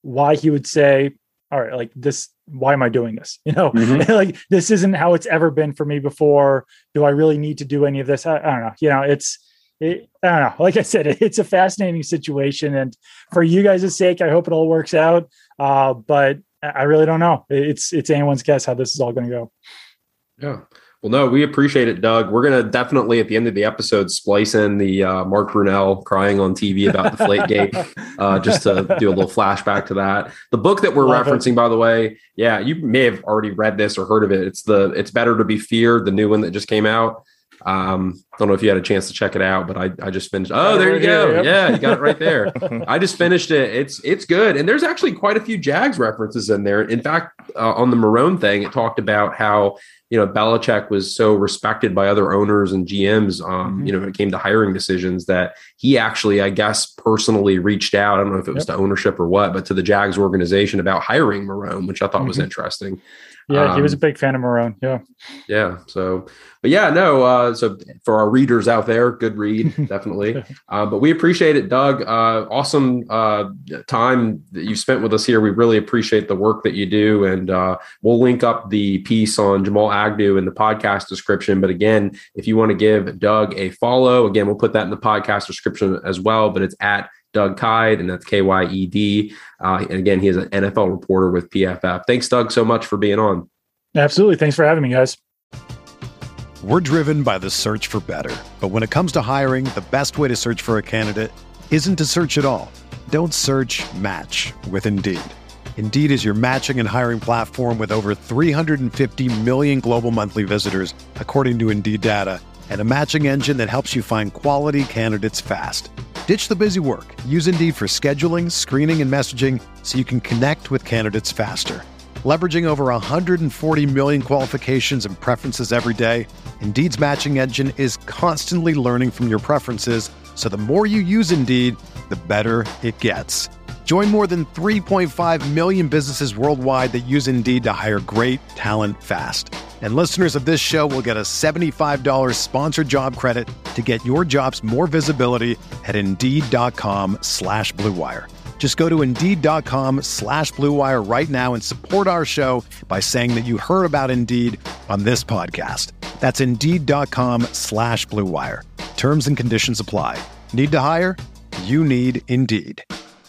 why he would say, all right, like this, why am I doing this? You know, Mhm. like this isn't how it's ever been for me before. Do I really need to do any of this? I, I don't know. You know, it's, it, I don't know. Like I said, it, it's a fascinating situation. And for you guys' sake, I hope it all works out. Uh, but I really don't know. It's, it's anyone's guess how this is all going to go. Yeah. Well, no, we appreciate it, Doug. We're going to definitely at the end of the episode splice in the uh, Mark Brunell crying on T V about the Deflategate, uh, just to do a little flashback to that. The book that we're Love referencing, it. by the way, yeah, you may have already read this or heard of it. It's the It's Better to Be Feared, the new one that just came out. Um, don't know if you had a chance to check it out, but I, I just finished. Oh, there you go. Yep. Yeah, you got it right there. I just finished it. It's it's good, and there's actually quite a few Jags references in there. In fact, uh, on the Marone thing, it talked about how you know Belichick was so respected by other owners and G Ms. Um, Mm-hmm. you know, when it came to hiring decisions, that he actually, I guess, personally reached out. I don't know if it was Yep. to ownership or what, but to the Jags organization about hiring Marone, which I thought was Mhm. interesting. Yeah. He was a Um, big fan of Marone. Yeah. Yeah. So, but yeah, no. Uh, so for our readers out there, good read, definitely. Uh, but we appreciate it, Doug. Uh, awesome uh, time that you spent with us here. We really appreciate the work that you do, and uh, we'll link up the piece on Jamal Agnew in the podcast description. But again, if you want to give Doug a follow, again, we'll put that in the podcast description as well. But it's at Doug Kyed, and that's K Y E D. Uh, and again, he is an N F L reporter with P F F. Thanks, Doug, so much for being on. Absolutely. Thanks for having me, guys. We're driven by the search for better. But when it comes to hiring, the best way to search for a candidate isn't to search at all. Don't search, match with Indeed. Indeed is your matching and hiring platform with over three hundred fifty million global monthly visitors, according to Indeed data, and a matching engine that helps you find quality candidates fast. Ditch the busy work. Use Indeed for scheduling, screening, and messaging so you can connect with candidates faster. Leveraging over one hundred forty million qualifications and preferences every day, Indeed's matching engine is constantly learning from your preferences, so the more you use Indeed, the better it gets. Join more than three point five million businesses worldwide that use Indeed to hire great talent fast. And listeners of this show will get a seventy-five dollars sponsored job credit to get your jobs more visibility at Indeed.com slash Blue Wire. Just go to Indeed.com slash Blue Wire right now and support our show by saying that you heard about Indeed on this podcast. That's Indeed.com slash Blue Wire. Terms and conditions apply. Need to hire? You need Indeed.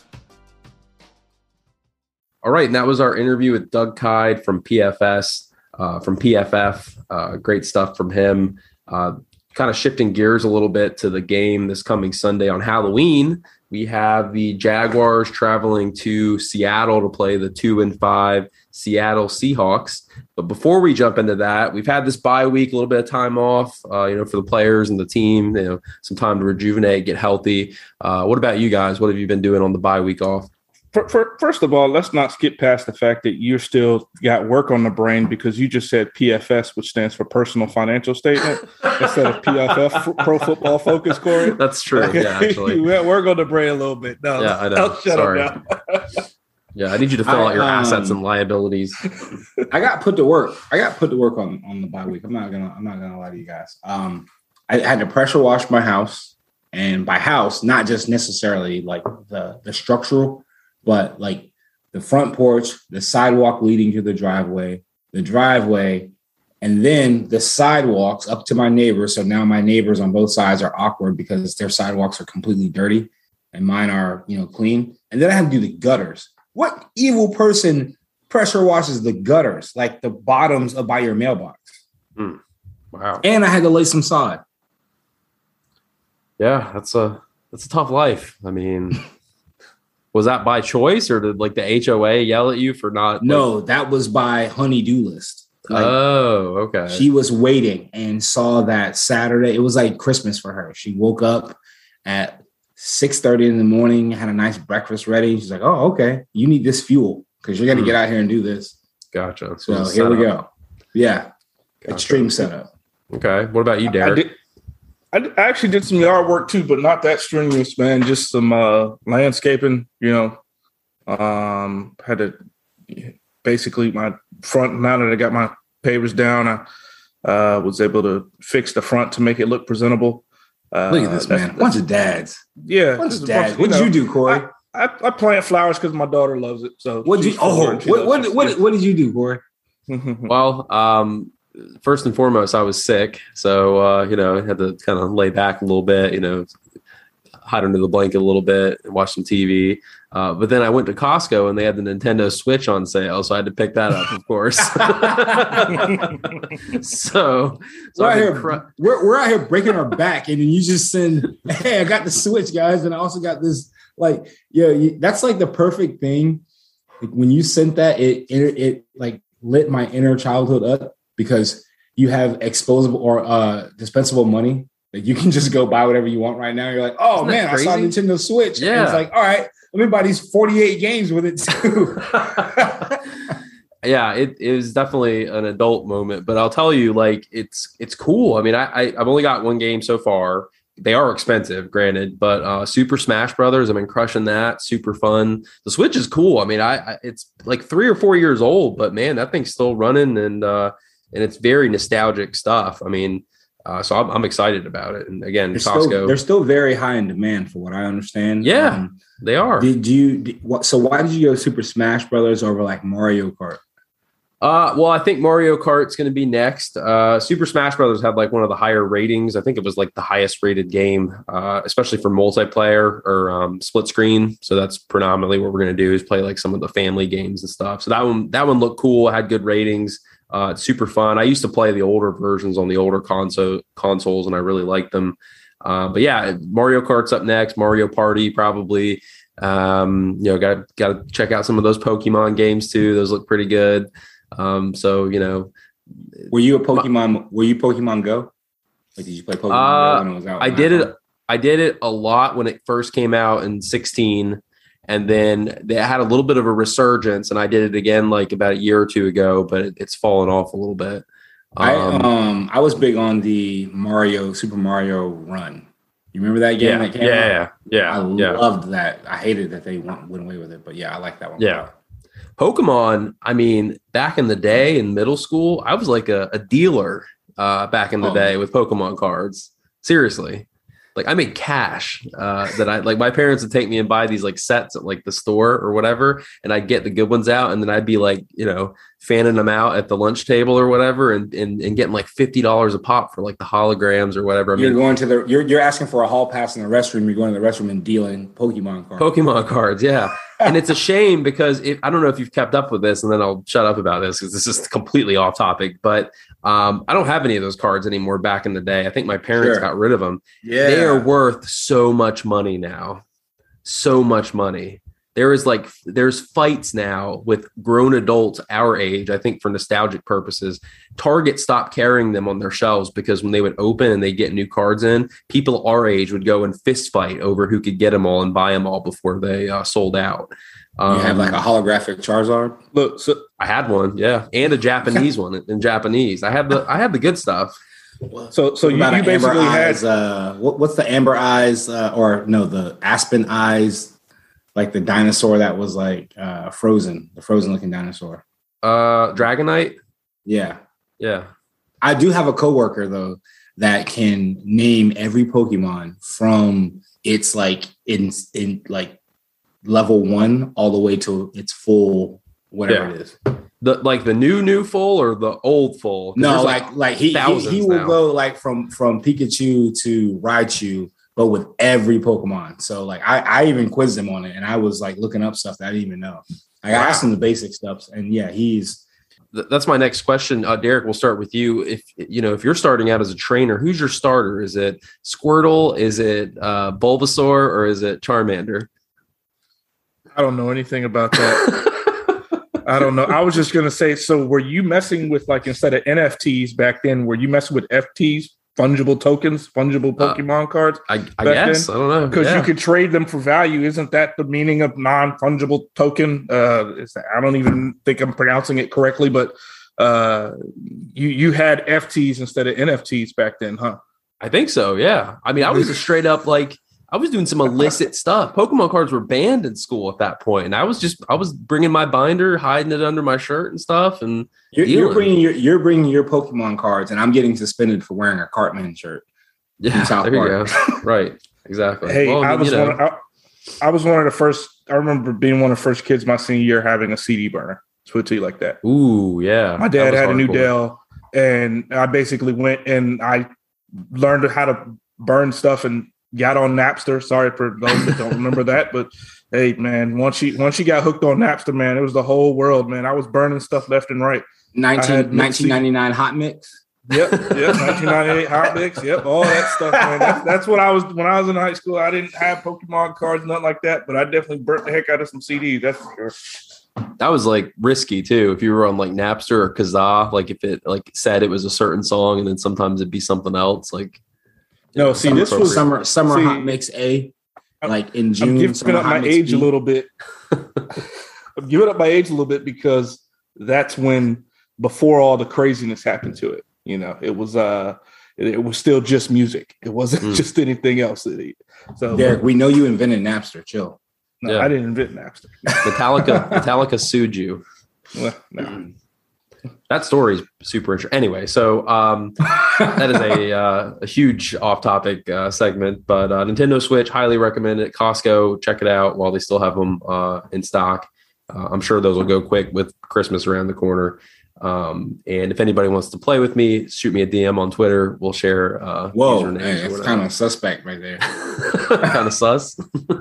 All right, and that was our interview with Doug Kyed from P F S, uh, from P F F. Uh, great stuff from him. Uh, kind of shifting gears a little bit to the game this coming Sunday on Halloween. We have the Jaguars traveling to Seattle to play the two and five Seattle Seahawks. But before we jump into that, we've had this bye week, a little bit of time off, uh, you know, for the players and the team, you know, some time to rejuvenate, get healthy. Uh, what about you guys? What have you been doing on the bye week off? For, for, first of all, let's not skip past the fact that you're still got work on the brain because you just said P F S, which stands for Personal Financial Statement, instead of P F F, Pro Football Focus, Corey. That's true. Okay. Yeah, actually. You got work on the brain a little bit. No, Yeah, I know. I'll shut Sorry. up now. Yeah, I need you to fill I, out your um, assets and liabilities. I got put to work. I got put to work on, on the bye week. I'm not gonna I'm not gonna lie to you guys. Um, I had to pressure wash my house, and by house, not just necessarily like the the structural, but like the front porch, the sidewalk leading to the driveway, the driveway, and then the sidewalks up to my neighbors. So now my neighbors on both sides are awkward because their sidewalks are completely dirty and mine are, you know, clean. And then I have to do the gutters. What evil person pressure washes the gutters, like the bottoms of by your mailbox? Mm. Wow. And I had to lay some sod. Yeah, that's a that's a tough life. I mean, was that by choice, or did like the H O A yell at you for not? No, like, that was by honey-do list. Like, oh, okay. she was waiting and saw that Saturday. It was like Christmas for her. She woke up at six thirty in the morning, had a nice breakfast ready. She's like, oh, okay, you need this fuel because you're going to Hmm. get out here and do this. Gotcha. So it's a here we setup. go. Yeah. Gotcha. Extreme setup. Okay. What about you, I Derek? did. I d- I actually did some yard work too, but not that strenuous, man. Just some uh, landscaping, you know. Um, had to basically my front now that I got my pavers down, I uh, was able to fix the front to make it look presentable. Uh, Look at this, that's- man. Bunch of dads. Yeah. Bunch just of a bunch dads. of- What did know, you do, Corey? I, I, I plant flowers because my daughter loves it. So what did you? Oh, what what, what what did you do, Corey? Well, um, first and foremost, I was sick, so uh, you know, I had to kind of lay back a little bit, you know, hide under the blanket a little bit and watch some T V. Uh, but then I went to Costco and they had the Nintendo Switch on sale, so I had to pick that up, of course. so, so we're, out here, cr- we're, we're out here breaking our back, and then you just send, "Hey, I got the Switch, guys, and I also got this." Like, yeah, you, that's like the perfect thing. Like, when you sent that, it, it it like lit my inner childhood up because you have exposable or uh, dispensable money. Like, you can just go buy whatever you want right now. You're like, oh man, I saw Nintendo Switch. Yeah, and it's like, all right, let me buy these forty-eight games with it too. Yeah, it, it was definitely an adult moment, but I'll tell you, like, it's it's cool. I mean, I, I I've only got one game so far. They are expensive, granted, but uh, Super Smash Brothers, I've been crushing that. Super fun. The Switch is cool. I mean, I, I it's like three or four years old, but man, that thing's still running, and uh, and it's very nostalgic stuff. I mean, uh, so I'm, I'm excited about it. And again, they're Costco, still, they're still very high in demand, for what I understand. Yeah, um, they are. Did you? Did, what, so why did you go Super Smash Brothers over like Mario Kart? Uh, well, I think Mario Kart's going to be next. Uh, Super Smash Brothers had like one of the higher ratings. I think it was like the highest rated game, uh, especially for multiplayer or um, split screen. So that's predominantly what we're going to do is play like some of the family games and stuff. So that one, that one looked cool. Had good ratings. Uh, it's super fun. I used to play the older versions on the older console consoles, and I really liked them. Uh, but yeah, Mario Kart's up next. Mario Party probably. Um, you know, got got to check out some of those Pokemon games too. Those look pretty good. Um, so, you know, were you a Pokemon, my, were you Pokemon Go? Like, did you play Pokemon uh, Go when it was out? I did it. I did it a lot when it first came out in sixteen. And then they had a little bit of a resurgence, and I did it again, like about a year or two ago, but it, it's fallen off a little bit. Um, I, um, I was big on the Mario, Super Mario Run. You remember that game? Yeah. That came yeah, out? yeah. I yeah. loved that. I hated that they went, went away with it, but yeah, I like that one. Yeah. Pokemon, I mean, back in the day in middle school, I was like a, a dealer uh, back in the oh. day with Pokemon cards. Seriously. Like, I made cash uh, that I like. My parents would take me and buy these like sets at like the store or whatever, and I'd get the good ones out, and then I'd be like, you know, fanning them out at the lunch table or whatever, and and, and getting like fifty dollars a pop for like the holograms or whatever. I you're mean, going to the you're you're asking for a hall pass in the restroom. You're going to the restroom and dealing Pokemon cards. Pokemon cards, yeah. And it's a shame because if, I don't know if you've kept up with this, and then I'll shut up about this because this is completely off topic. But um, I don't have any of those cards anymore. Back in the day, I think my parents sure. got rid of them. Yeah, they are worth so much money now, so much money. There is like there's fights now with grown adults our age. I think for nostalgic purposes, Target stopped carrying them on their shelves because when they would open and they get new cards in, people our age would go and fist fight over who could get them all and buy them all before they uh, sold out. Um, you have like a holographic Charizard. Look, so I had one, yeah, and a Japanese one in Japanese. I have the I have the good stuff. So, so you, you basically eyes, had uh, what, what's the Amber Eyes uh, or no, the Aspen Eyes, like the dinosaur that was like uh, frozen, the frozen looking dinosaur. Uh, Dragonite. Yeah, yeah. I do have a coworker though that can name every Pokemon from its like in in like level one all the way to its full whatever yeah. it is. The like the new new full or the old full? No, like like, like he he, he will now. go like from from Pikachu to Raichu, but with every Pokemon. So like I I even quizzed him on it, and I was like looking up stuff that I didn't even know. I wow. asked him the basic stuff, and yeah, he's. That's my next question, uh, Derek. We'll start with you. If you know if you're starting out as a trainer, who's your starter? Is it Squirtle? Is it uh, Bulbasaur? Or is it Charmander? I don't know anything about that. I don't know. I was just going to say, so were you messing with like instead of N F Ts back then, were you messing with F Ts, fungible tokens, fungible Pokemon uh, cards? I, I guess. Then? I don't know. Because yeah. you could trade them for value. Isn't that the meaning of non-fungible token? Uh, is that, I don't even think I'm pronouncing it correctly, but uh, you, you had F Ts instead of N F Ts back then, huh? I think so, yeah. I mean, I was a straight up like, I was doing some illicit stuff. Pokemon cards were banned in school at that point, and I was just I was bringing my binder, hiding it under my shirt and stuff. And you're, you're bringing your you're bringing your Pokemon cards, and I'm getting suspended for wearing a Cartman shirt. Yeah, there Park. You go. Right, exactly. Hey, well, I, I mean, was you know. one, I, I was one of the first. I remember being one of the first kids my senior year having a C D burner. Let's put it to you like that. Ooh, yeah. My dad had a new Dell, and I basically went and I learned how to burn stuff and got on Napster. Sorry for those that don't remember that, but hey, man, once you once you got hooked on Napster, man, it was the whole world, man. I was burning stuff left and right. nineteen, nineteen ninety-nine Hot Mix. Yep, yep, nineteen ninety-eight Hot Mix, yep, all that stuff, man. That's, that's what I was when I was in high school. I didn't have Pokemon cards, nothing like that, but I definitely burnt the heck out of some C Ds. That's for sure. That was like risky too. If you were on like Napster or Kazaa, like if it like said it was a certain song, and then sometimes it'd be something else. Like no, see, this was summer summer see, Hot Mix A, like in June. I'm giving up my age B. a little bit. I'm giving up my age a little bit because that's when before all the craziness happened to it. You know, it was uh, it, it was still just music. It wasn't mm. just anything else. So, Derek, we know you invented Napster. Chill. No, yeah. I didn't invent Napster. Metallica, Metallica sued you. Well, no. That story's super interesting. Anyway, so um, that is a uh, a huge off-topic uh, segment, but uh, Nintendo Switch, highly recommend it. Costco, check it out while they still have them uh, in stock. Uh, I'm sure those will go quick with Christmas around the corner. Um, and if anybody wants to play with me, shoot me a D M on Twitter. We'll share. Uh, Whoa, hey, it's kind of suspect right there. Kind of sus.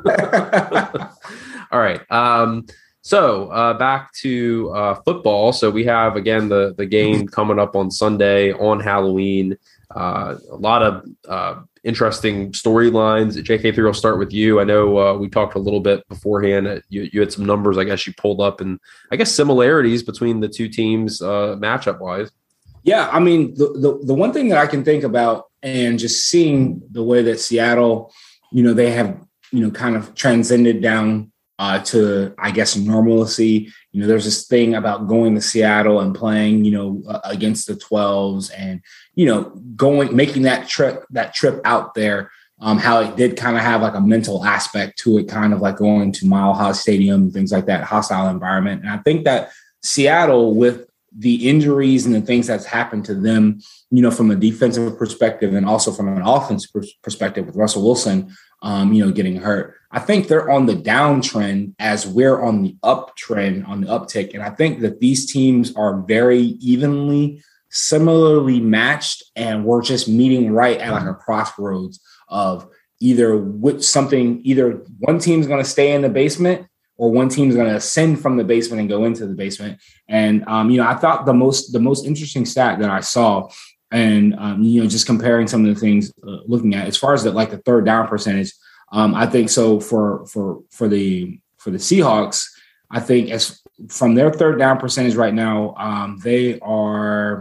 All right. Um, so uh, back to uh, football. So we have again the the game coming up on Sunday on Halloween. Uh, a lot of uh, interesting storylines. J K three, will start with you. I know uh, we talked a little bit beforehand. You, you had some numbers, I guess, you pulled up, and I guess similarities between the two teams uh, matchup wise. Yeah, I mean, the, the the one thing that I can think about, and just seeing the way that Seattle, you know, they have, you know, kind of transcended down uh, to, I guess, normalcy. You know, there's this thing about going to Seattle and playing, you know, uh, against the twelves and, you know, going, making that trip, that trip out there, um, how it did kind of have like a mental aspect to it, kind of like going to Mile High Stadium, things like that, hostile environment. And I think that Seattle, with the injuries and the things that's happened to them, you know, from a defensive perspective and also from an offensive perspective with Russell Wilson, um, you know, getting hurt, I think they're on the downtrend as we're on the uptrend, on the uptick. And I think that these teams are very evenly, similarly matched, and we're just meeting right at like a crossroads of either which something, either one team's going to stay in the basement or one team's going to ascend from the basement and go into the basement. And, um, you know, I thought the most, the most interesting stat that I saw, and, um, you know, just comparing some of the things uh, looking at as far as the, like the third down percentage, um, I think so for, for, for the, for the Seahawks, I think as from their third down percentage right now, um, they are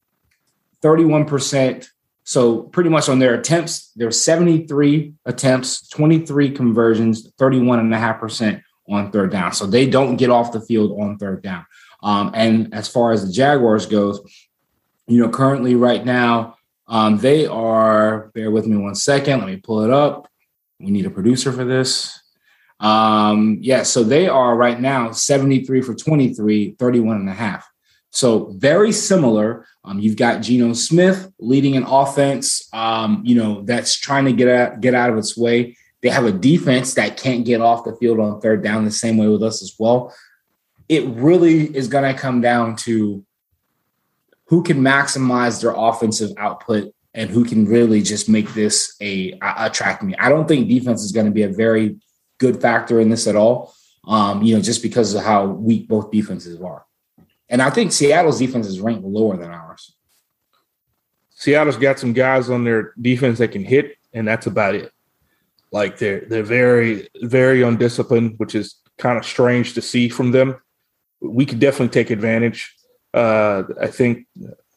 thirty-one percent. So pretty much on their attempts, there's seventy-three attempts, twenty-three conversions, thirty-one and a half percent on third down. So they don't get off the field on third down. Um, and as far as the Jaguars goes, you know, currently right now, um, they are, bear with me one second. Let me pull it up. We need a producer for this. Um, yeah, so they are right now seventy-three for twenty-three, thirty-one and a half. So very similar. Um, you've got Geno Smith leading an offense, um, you know, that's trying to get out, get out of its way. They have a defense that can't get off the field on third down the same way with us as well. It really is going to come down to who can maximize their offensive output and who can really just make this a, a attract me. I don't think defense is going to be a very good factor in this at all, um, you know, just because of how weak both defenses are. And I think Seattle's defense is ranked lower than ours. Seattle's got some guys on their defense that can hit, and that's about it. Like they're they're very, very undisciplined, which is kind of strange to see from them. We could definitely take advantage. Uh, I think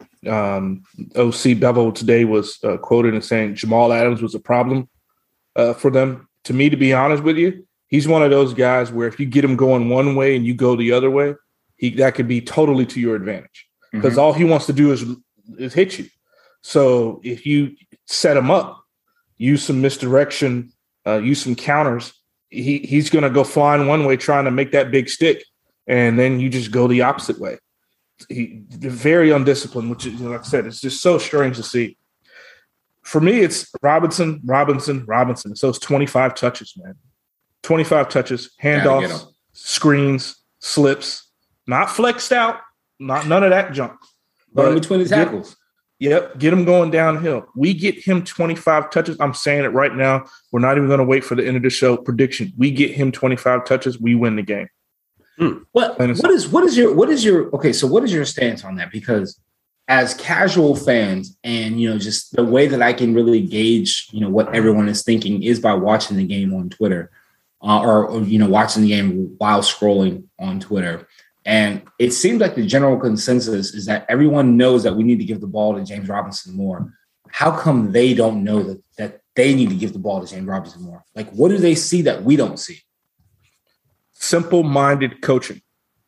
um, O C Bevel today was uh, quoted as saying Jamal Adams was a problem uh, for them. To me, to be honest with you, he's one of those guys where if you get him going one way and you go the other way, he that could be totally to your advantage because mm-hmm. all he wants to do is is hit you. So if you set him up, use some misdirection, uh, use some counters, he he's going to go flying one way trying to make that big stick, and then you just go the opposite way. He very undisciplined, which is, you know, like I said, it's just so strange to see. For me, it's Robinson, Robinson, Robinson. So it's twenty-five touches, man. twenty-five touches, handoffs, screens, slips, not flexed out, not none of that junk. But in between the tackles. Get, yep, get him going downhill. We get him twenty-five touches. I'm saying it right now. We're not even going to wait for the end of the show. Prediction: we get him twenty-five touches, we win the game. Hmm. What what is what is your what is your okay? So what is your stance on that? Because as casual fans, and you know, just the way that I can really gauge, you know, what everyone is thinking is by watching the game on Twitter, uh, or, or you know, watching the game while scrolling on Twitter. And it seems like the general consensus is that everyone knows that we need to give the ball to James Robinson more. How come they don't know that that they need to give the ball to James Robinson more? Like, what do they see that we don't see? Simple-minded coaching.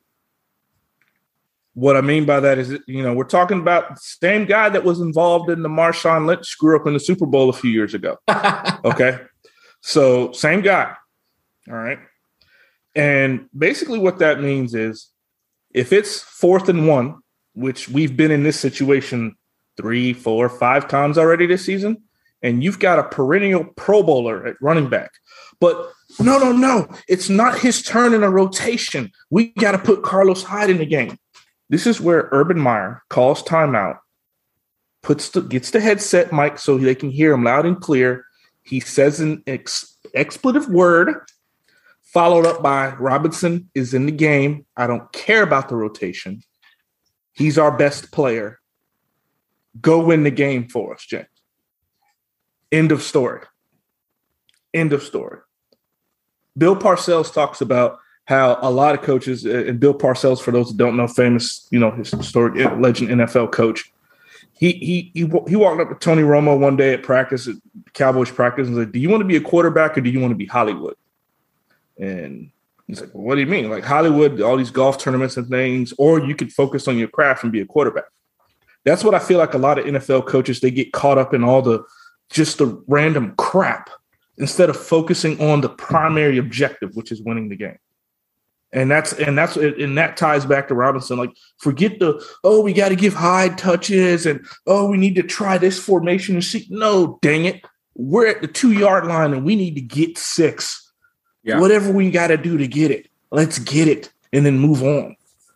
What I mean by that is, you know, we're talking about the same guy that was involved in the Marshawn Lynch screw up in the Super Bowl a few years ago. Okay. So same guy. All right. And basically what that means is if it's fourth and one, which we've been in this situation three, four, five times already this season, and you've got a perennial Pro Bowler at running back, but no, no, no, it's not his turn in a rotation. We got to put Carlos Hyde in the game. This is where Urban Meyer calls timeout, puts the, gets the headset mic so they can hear him loud and clear. He says an ex, expletive word, followed up by Robinson is in the game. I don't care about the rotation. He's our best player. Go win the game for us, James. End of story. End of story. Bill Parcells talks about how a lot of coaches, and Bill Parcells, for those that don't know, famous, you know, historic legend N F L coach, he he he he walked up to Tony Romo one day at practice, at Cowboys practice, and said, "Do you want to be a quarterback or do you want to be Hollywood?" And he's like, "Well, what do you mean? Like Hollywood, all these golf tournaments and things, or you could focus on your craft and be a quarterback." That's what I feel like a lot of N F L coaches, they get caught up in all the just the random crap instead of focusing on the primary objective, which is winning the game. And that's and that's and that ties back to Robinson. Like, forget the oh, we got to give Hyde touches and oh, we need to try this formation and see. No, dang it, we're at the two yard line and we need to get six. Yeah. Whatever we got to do to get it, let's get it and then move on.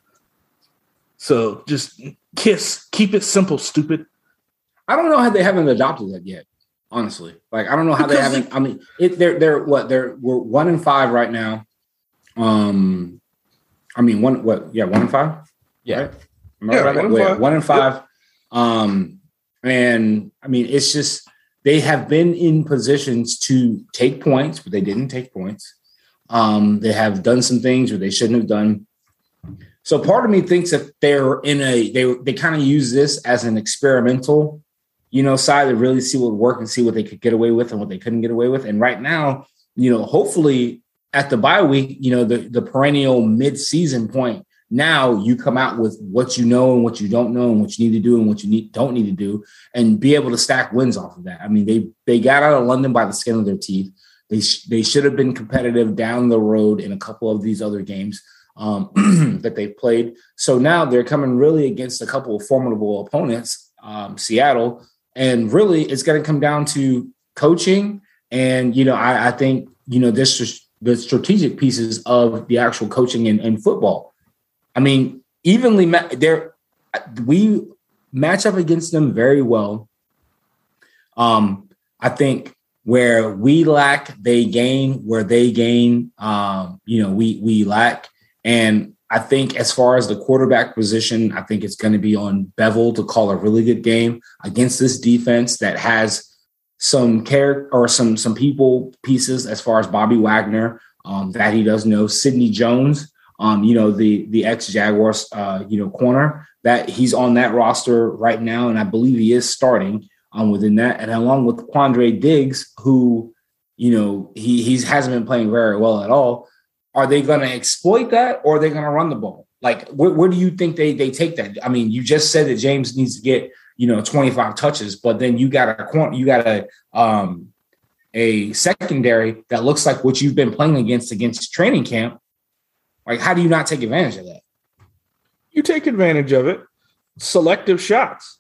So just kiss, keep it simple, stupid. I don't know how they haven't adopted that yet. Honestly, like I don't know how because they haven't. I mean, it, they're they're what they're we're one and five right now. Um, I mean, one, what, yeah, one and five? Yeah. Right? Am I yeah, right? One, and five. one and five. Yep. Um, and I mean, it's just, they have been in positions to take points, but they didn't take points. Um, they have done some things where they shouldn't have done. So part of me thinks that they're in a, they, they kind of use this as an experimental, you know, side to really see what would work and see what they could get away with and what they couldn't get away with. And right now, you know, hopefully, at the bye week, you know, the, the perennial mid-season point, now you come out with what you know and what you don't know and what you need to do and what you need don't need to do and be able to stack wins off of that. I mean, they they got out of London by the skin of their teeth. They sh- they should have been competitive down the road in a couple of these other games um, that they've played. So now they're coming really against a couple of formidable opponents, um, Seattle, and really it's going to come down to coaching. And, you know, I, I think, you know, this just the strategic pieces of the actual coaching in, in football. I mean, evenly, ma- there we match up against them very well. Um, I think where we lack, they gain. Where they gain, um, you know, we we lack. And I think as far as the quarterback position, I think it's going to be on Bevel to call a really good game against this defense that has some character or some some people pieces as far as Bobby Wagner um, that he does know, Sidney Jones, um, you know, the the ex-Jaguars, uh, you know, corner that he's on that roster right now. And I believe he is starting um, within that. And along with Quandre Diggs, who, you know, he he's hasn't been playing very well at all. Are they going to exploit that or are they going to run the ball? Like, where, where do you think they they take that? I mean, you just said that James needs to get, you know, twenty-five touches, but then you got a you got a um, a secondary that looks like what you've been playing against against training camp. Like, how do you not take advantage of that? You take advantage of it. Selective shots.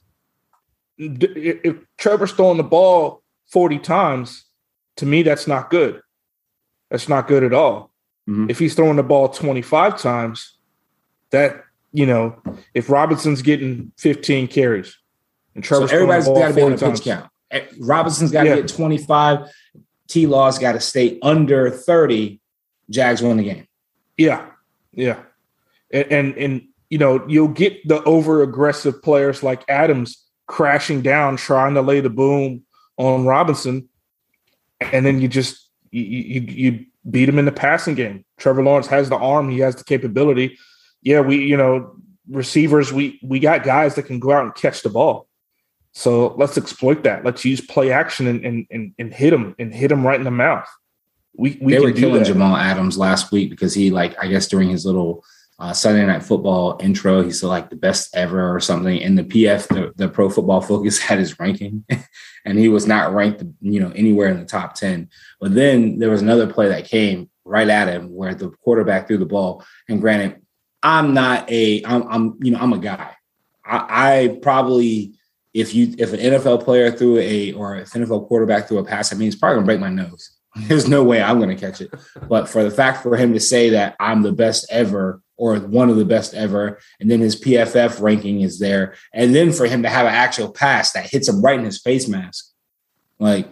If Trevor's throwing the ball forty times, to me, that's not good. That's not good at all. Mm-hmm. If he's throwing the ball twenty-five times, that, you know, if Robinson's getting fifteen carries and Trevor's so everybody's got to be on a times, pitch count. Robinson's got to yeah. get twenty-five. T-Law's got to stay under thirty. Jags win the game. Yeah, yeah. And, and, and you know, you'll get the over-aggressive players like Adams crashing down, trying to lay the boom on Robinson, and then you just you, you, you beat him in the passing game. Trevor Lawrence has the arm. He has the capability. Yeah, we, you know, receivers, we we got guys that can go out and catch the ball. So let's exploit that. Let's use play action and and and, and hit him and hit him right in the mouth. We, we they can were do killing that. Jamal Adams last week because he, like, I guess during his little uh, Sunday Night Football intro, he said like the best ever or something. And the P F, the, the Pro Football Focus, had his ranking, and he was not ranked, you know, anywhere in the top ten. But then there was another play that came right at him where the quarterback threw the ball. And granted, I'm not a, I'm, I'm you know, I'm a guy. I, I probably, if you, if an N F L player threw a, or if an N F L quarterback threw a pass, I mean, it's probably gonna break my nose. There's no way I'm going to catch it. But for the fact for him to say that I'm the best ever or one of the best ever, and then his P F F ranking is there, and then for him to have an actual pass that hits him right in his face mask, like,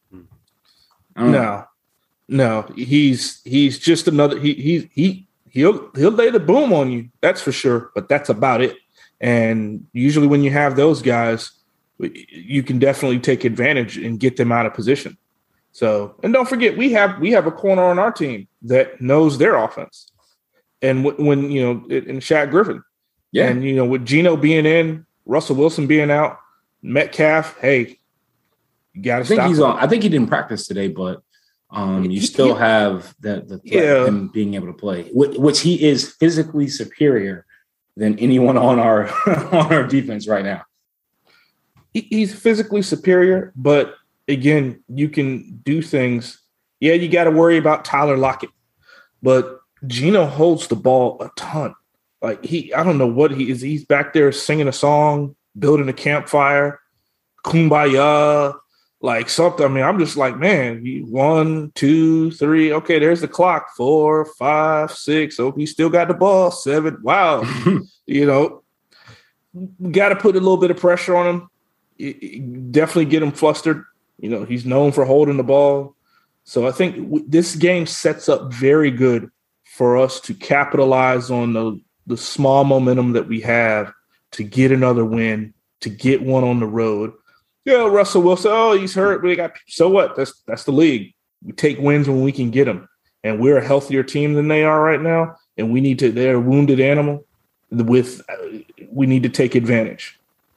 I don't no, know. no, he's he's just another. He he he he'll he'll lay the boom on you. That's for sure. But that's about it. And usually when you have those guys, you can definitely take advantage and get them out of position. So, and don't forget, we have we have a corner on our team that knows their offense. And w- when, you know, in Shaq Griffin, yeah, and, you know, with Geno being in, Russell Wilson being out, Metcalf, hey, you got to stop. I think he's on. I think he didn't practice today, but um, you still have the, the threat yeah. of him being able to play, which, which he is physically superior than anyone on our on our defense right now. He, he's physically superior, but again, you can do things. Yeah, you got to worry about Tyler Lockett, but Geno holds the ball a ton. Like he, I don't know what he is. He's back there singing a song, building a campfire, kumbaya, like something. I mean, I'm just like, man, one, two, three. Okay, there's the clock. Four, five, six. Oh, he still got the ball. Seven. Wow. You know, got to put a little bit of pressure on him. Definitely get him flustered. You know, he's known for holding the ball. So I think w- this game sets up very good for us to capitalize on the, the small momentum that we have to get another win, to get one on the road. Yeah, Russell Wilson, oh, he's hurt. We got so what? That's that's the league. We take wins when we can get them. And we're a healthier team than they are right now. And we need to, they're a wounded animal with, uh, we need to take advantage.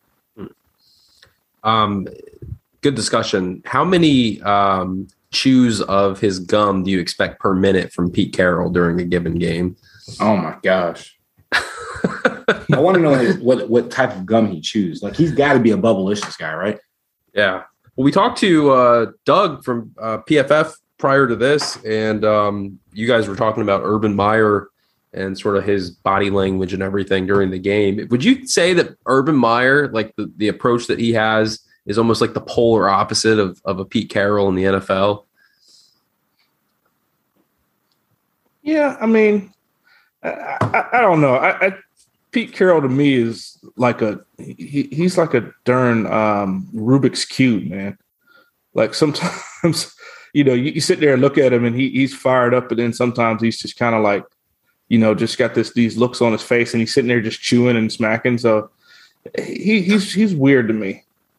Um, Good discussion. How many um, chews of his gum do you expect per minute from Pete Carroll during a given game? Oh my gosh! I want to know his, what what type of gum he chews. Like he's got to be a Bubblicious guy, right? Yeah. Well, we talked to uh, Doug from uh, P F F prior to this, and um, you guys were talking about Urban Meyer and sort of his body language and everything during the game. Would you say that Urban Meyer, like the, the approach that he has, is almost like the polar opposite of, of a Pete Carroll in the N F L? Yeah, I mean, I, I, I don't know. I, I, Pete Carroll to me is like a he, he's like a darn um, Rubik's Cube, man. Like sometimes, you know, you, you sit there and look at him and he, he's fired up, but then sometimes he's just kind of like, you know, just got this these looks on his face and he's sitting there just chewing and smacking. So he, he's he's weird to me.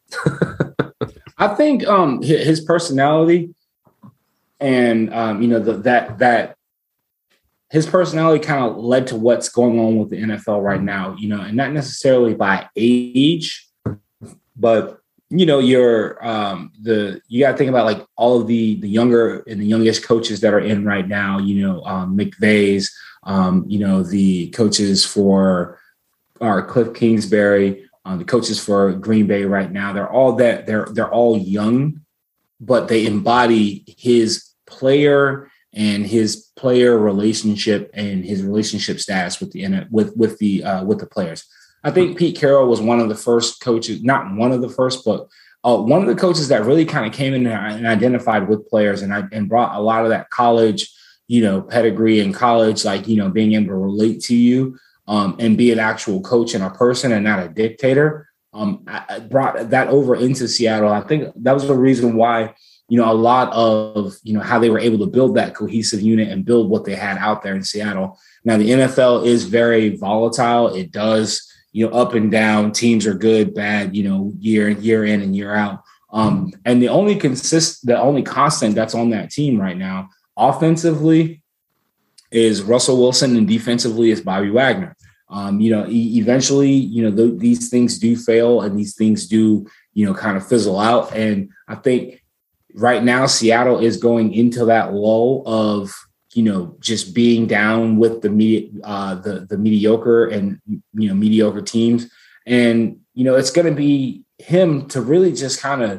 I think um, his personality and, um, you know, the, that that his personality kind of led to what's going on with the N F L right now, you know, and not necessarily by age, but, you know, you're um, the you got to think about like all of the the younger and the youngest coaches that are in right now, you know, um, McVay's, um, you know, the coaches for our Cliff Kingsbury. Um, the coaches for Green Bay right now, they're all that they're they're all young, but they embody his player and his player relationship and his relationship status with the with with the uh, with the players. I think Pete Carroll was one of the first coaches, not one of the first, but uh, one of the coaches that really kind of came in and identified with players and, and brought a lot of that college, you know, pedigree in college, like, you know, being able to relate to you um, and be an actual coach and a person and not a dictator. Um, I brought that over into Seattle. I think that was the reason why, you know, a lot of, you know, how they were able to build that cohesive unit and build what they had out there in Seattle. Now, the N F L is very volatile. It does, you know, up and down. Teams are good, bad, you know, year year in and year out. Um, and the only consist, the only constant that's on that team right now, offensively, is Russell Wilson, and defensively is Bobby Wagner. Um, you know, e- eventually, you know, th- these things do fail and these things do, you know, kind of fizzle out. And I think right now Seattle is going into that lull of, you know, just being down with the me- uh, the the mediocre and, you know, mediocre teams. And, you know, it's going to be him to really just kind of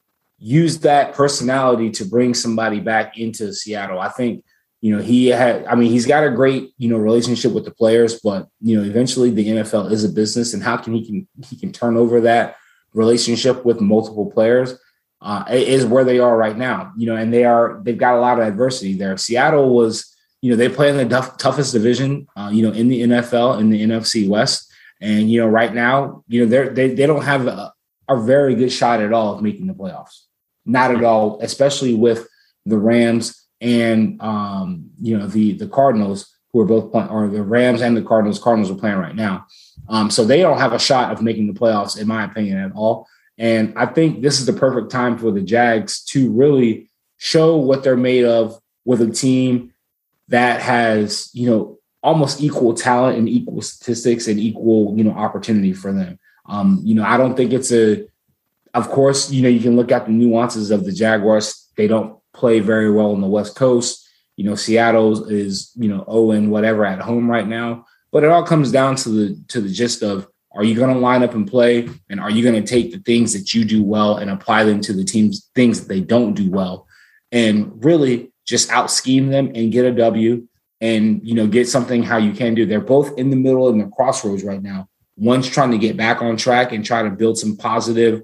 use that personality to bring somebody back into Seattle. I think, you know, he had, I mean, he's got a great, you know, relationship with the players, but, you know, eventually the N F L is a business, and how can he can, he can turn over that relationship with multiple players uh, is where they are right now, you know, and they are, they've got a lot of adversity there. Seattle was, you know, they play in the duff, toughest division, uh, you know, in the N F L, in the N F C West. And, you know, right now, you know, they're, they, they don't have a, a very good shot at all of making the playoffs. Not at all, especially with the Rams and, um, you know, the the Cardinals, who are both playing, or the Rams and the Cardinals. Cardinals are playing right now. Um, so they don't have a shot of making the playoffs, in my opinion, at all. And I think this is the perfect time for the Jags to really show what they're made of with a team that has, you know, almost equal talent and equal statistics and equal, you know, opportunity for them. Um, you know, I don't think it's a, of course, you know, you can look at the nuances of the Jaguars. They don't play very well on the West Coast. You know, Seattle is, you know, oh and whatever at home right now. But it all comes down to the to the gist of, are you going to line up and play? And are you going to take the things that you do well and apply them to the team's things that they don't do well, and really just out scheme them and get a W and, you know, get something how you can do. They're both in the middle and the crossroads right now. One's trying to get back on track and try to build some positive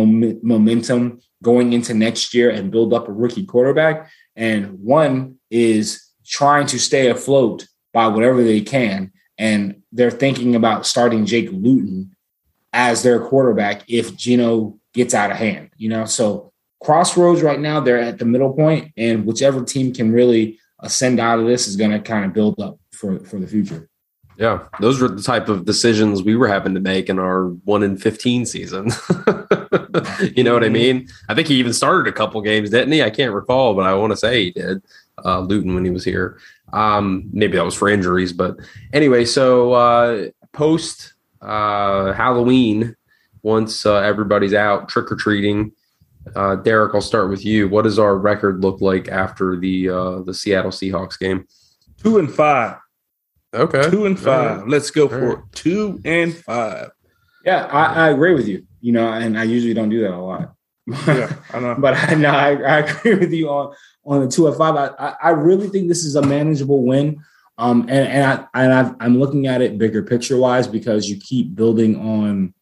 momentum going into next year and build up a rookie quarterback. And one is trying to stay afloat by whatever they can. And they're thinking about starting Jake Luton as their quarterback if Geno gets out of hand, you know? So crossroads right now, they're at the middle point, and whichever team can really ascend out of this is going to kind of build up for, for the future. Yeah, those were the type of decisions we were having to make in our one in fifteen season. You know what I mean? I think he even started a couple games, didn't he? I can't recall, but I want to say he did. Uh, Luton when he was here. Um, maybe that was for injuries, but anyway. So uh, post uh, Halloween, once uh, everybody's out trick or treating, uh, Derek, I'll start with you. What does our record look like after the uh, the Seattle Seahawks game? Two and five. Okay. Two and five. Right. Let's go for right. it. Two and five. Yeah, I, I agree with you. You know, and I usually don't do that a lot. Yeah, I know. But I know I, I agree with you on, on the two and five. I, I really think this is a manageable win. Um, and and I and I've, I'm looking at it bigger picture wise, because you keep building on,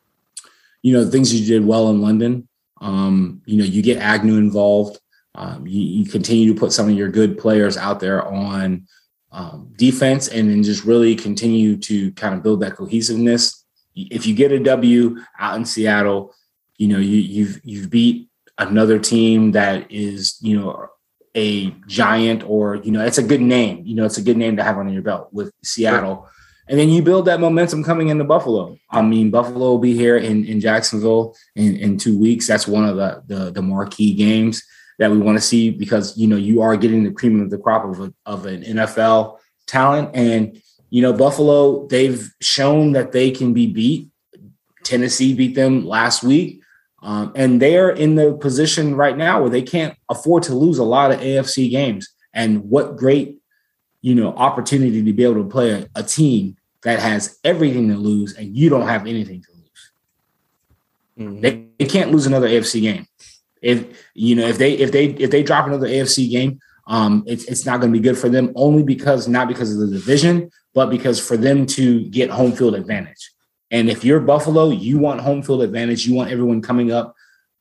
you know, the things you did well in London. Um, you know, you get Agnew involved. Um, you, you continue to put some of your good players out there on um, defense, and then just really continue to kind of build that cohesiveness. If you get a W out in Seattle, you know, you, you've you've beat another team that is, you know, a giant, or, you know, it's a good name. You know, it's a good name to have under your belt with Seattle. Sure. And then you build that momentum coming into Buffalo. I mean, Buffalo will be here in, in Jacksonville in, in two weeks. That's one of the, the, the marquee games that we want to see, because, you know, you are getting the cream of the crop of, a, of an N F L talent. And, you know, Buffalo, they've shown that they can be beat. Tennessee beat them last week. Um, and they're in the position right now where they can't afford to lose a lot of A F C games. And what great, you know, opportunity to be able to play a, a team that has everything to lose and you don't have anything to lose. Mm-hmm. They, they can't lose another A F C game. If, you know, if they, if they, if they drop another A F C game, um, it's, it's not going to be good for them, only because, not because of the division, but because for them to get home field advantage. And if you're Buffalo, you want home field advantage. You want everyone coming up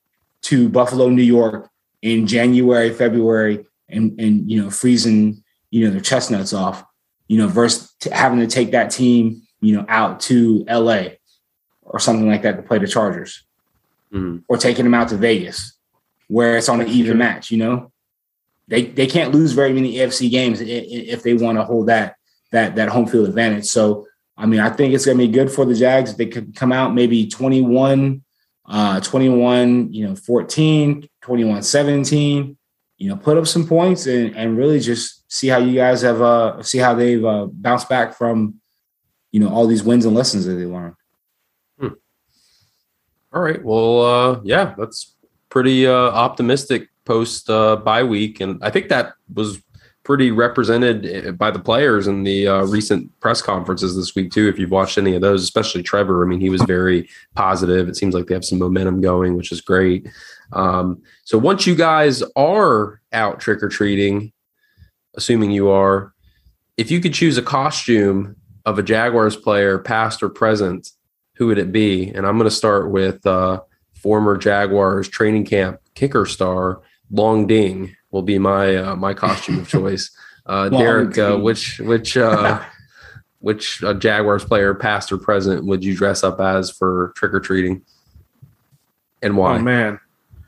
to Buffalo, New York in January, February, and, and you know, freezing, you know, their chestnuts off, you know, versus t- having to take that team, you know, out to L A or something like that to play the Chargers, mm-hmm. or taking them out to Vegas where it's on an even match, you know? They they can't lose very many A F C games if they want to hold that that that home field advantage. So, I mean, I think it's going to be good for the Jags. They could come out maybe twenty-one, uh, twenty-one, you know, fourteen, twenty-one, seventeen, you know, put up some points and, and really just see how you guys have, uh, see how they've uh, bounced back from, you know, all these wins and lessons that they learned. Hmm. All right. Well, uh, yeah, that's pretty uh, optimistic post uh, bye week. And I think that was pretty represented by the players in the uh, recent press conferences this week too. If you've watched any of those, especially Trevor, I mean, he was very positive. It seems like they have some momentum going, which is great. Um, so once you guys are out trick-or-treating, assuming you are, if you could choose a costume of a Jaguars player, past or present, who would it be? And I'm going to start with uh, former Jaguars training camp kicker star, Long Ding will be my uh, my costume of choice. Uh, Derek, uh, which which uh, which uh, Jaguars player, past or present, would you dress up as for trick or treating, and why? Oh man,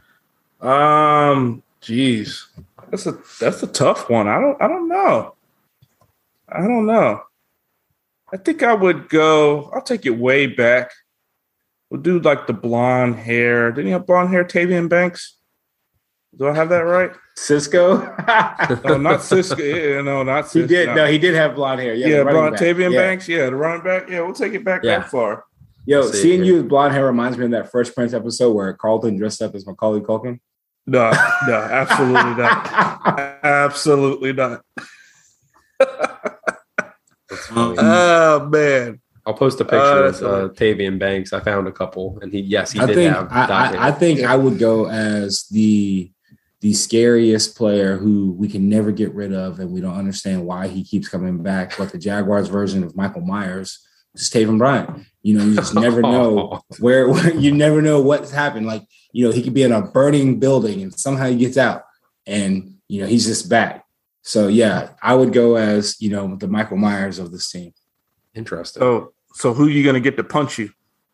um, geez, that's a that's a tough one. I don't I don't know. I don't know. I think I would go. I'll take it way back. We'll do like the blonde hair. Didn't he have blonde hair, Tavian Banks? Do I have that right? Cisco? No, not Cisco. Yeah, no, not Cisco. He did. No, he did have blonde hair. Yeah, yeah blonde back. Tavian yeah. Banks. Yeah, the running back. Yeah, we'll take it back yeah. that far. Yo, seeing you with blonde hair reminds me of that Fresh Prince episode where Carlton dressed up as Macaulay Culkin. No, no, absolutely not. Absolutely not. Oh man. I'll post a picture uh, of uh, Tavian Banks. I found a couple, and he yes, he I did think, have. I, I, I think I would go as the the scariest player who we can never get rid of, and we don't understand why he keeps coming back. But the Jaguars version of Michael Myers is Taven Bryant. You know, you just never know where, where you never know what's happened. Like, you know, he could be in a burning building and somehow he gets out, and you know he's just back. So yeah, I would go as, you know, the Michael Myers of this team. Interesting. Oh, so who are you going to get to punch you?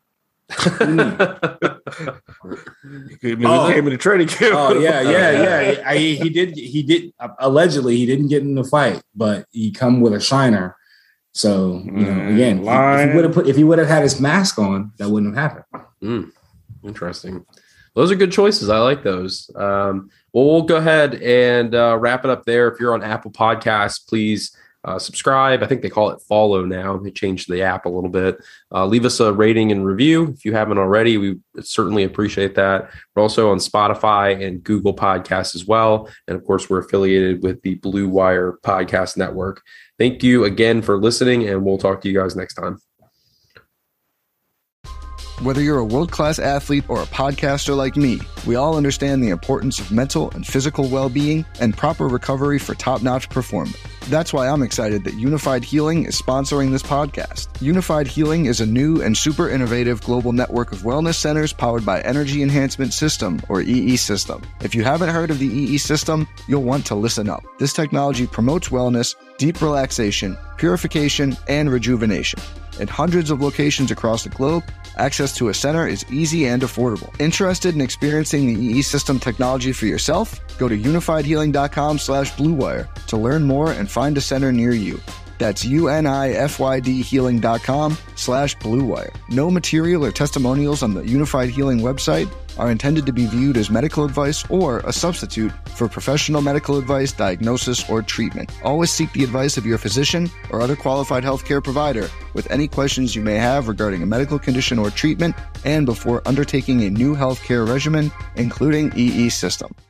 mm. He oh. came in the training camp. Oh yeah, yeah, yeah. I, he did. He did. Allegedly, he didn't get in the fight, but he come with a shiner. So you know, again, mm, if he would have put, if he would have had his mask on, that wouldn't have happened. Mm. Interesting. Those are good choices. I like those. Um, well, we'll go ahead and uh, wrap it up there. If you're on Apple Podcasts, please uh, subscribe. I think they call it follow now. They changed the app a little bit. Uh, leave us a rating and review if you haven't already. We certainly appreciate that. We're also on Spotify and Google Podcasts as well. And of course, we're affiliated with the Blue Wire Podcast Network. Thank you again for listening, and we'll talk to you guys next time. Whether you're a world-class athlete or a podcaster like me, we all understand the importance of mental and physical well-being and proper recovery for top-notch performance. That's why I'm excited that Unified Healing is sponsoring this podcast. Unified Healing is a new and super innovative global network of wellness centers powered by Energy Enhancement System, or E E System. If you haven't heard of the E E System, you'll want to listen up. This technology promotes wellness, deep relaxation, purification, and rejuvenation. At hundreds of locations across the globe, access to a center is easy and affordable. Interested in experiencing the E E System technology for yourself? Go to unified healing dot com slash blue wire to learn more and find a center near you. That's unified healing dot com slash blue wire. No material or testimonials on the Unified Healing website are intended to be viewed as medical advice or a substitute for professional medical advice, diagnosis, or treatment. Always seek the advice of your physician or other qualified healthcare provider with any questions you may have regarding a medical condition or treatment and before undertaking a new healthcare regimen, including E E System.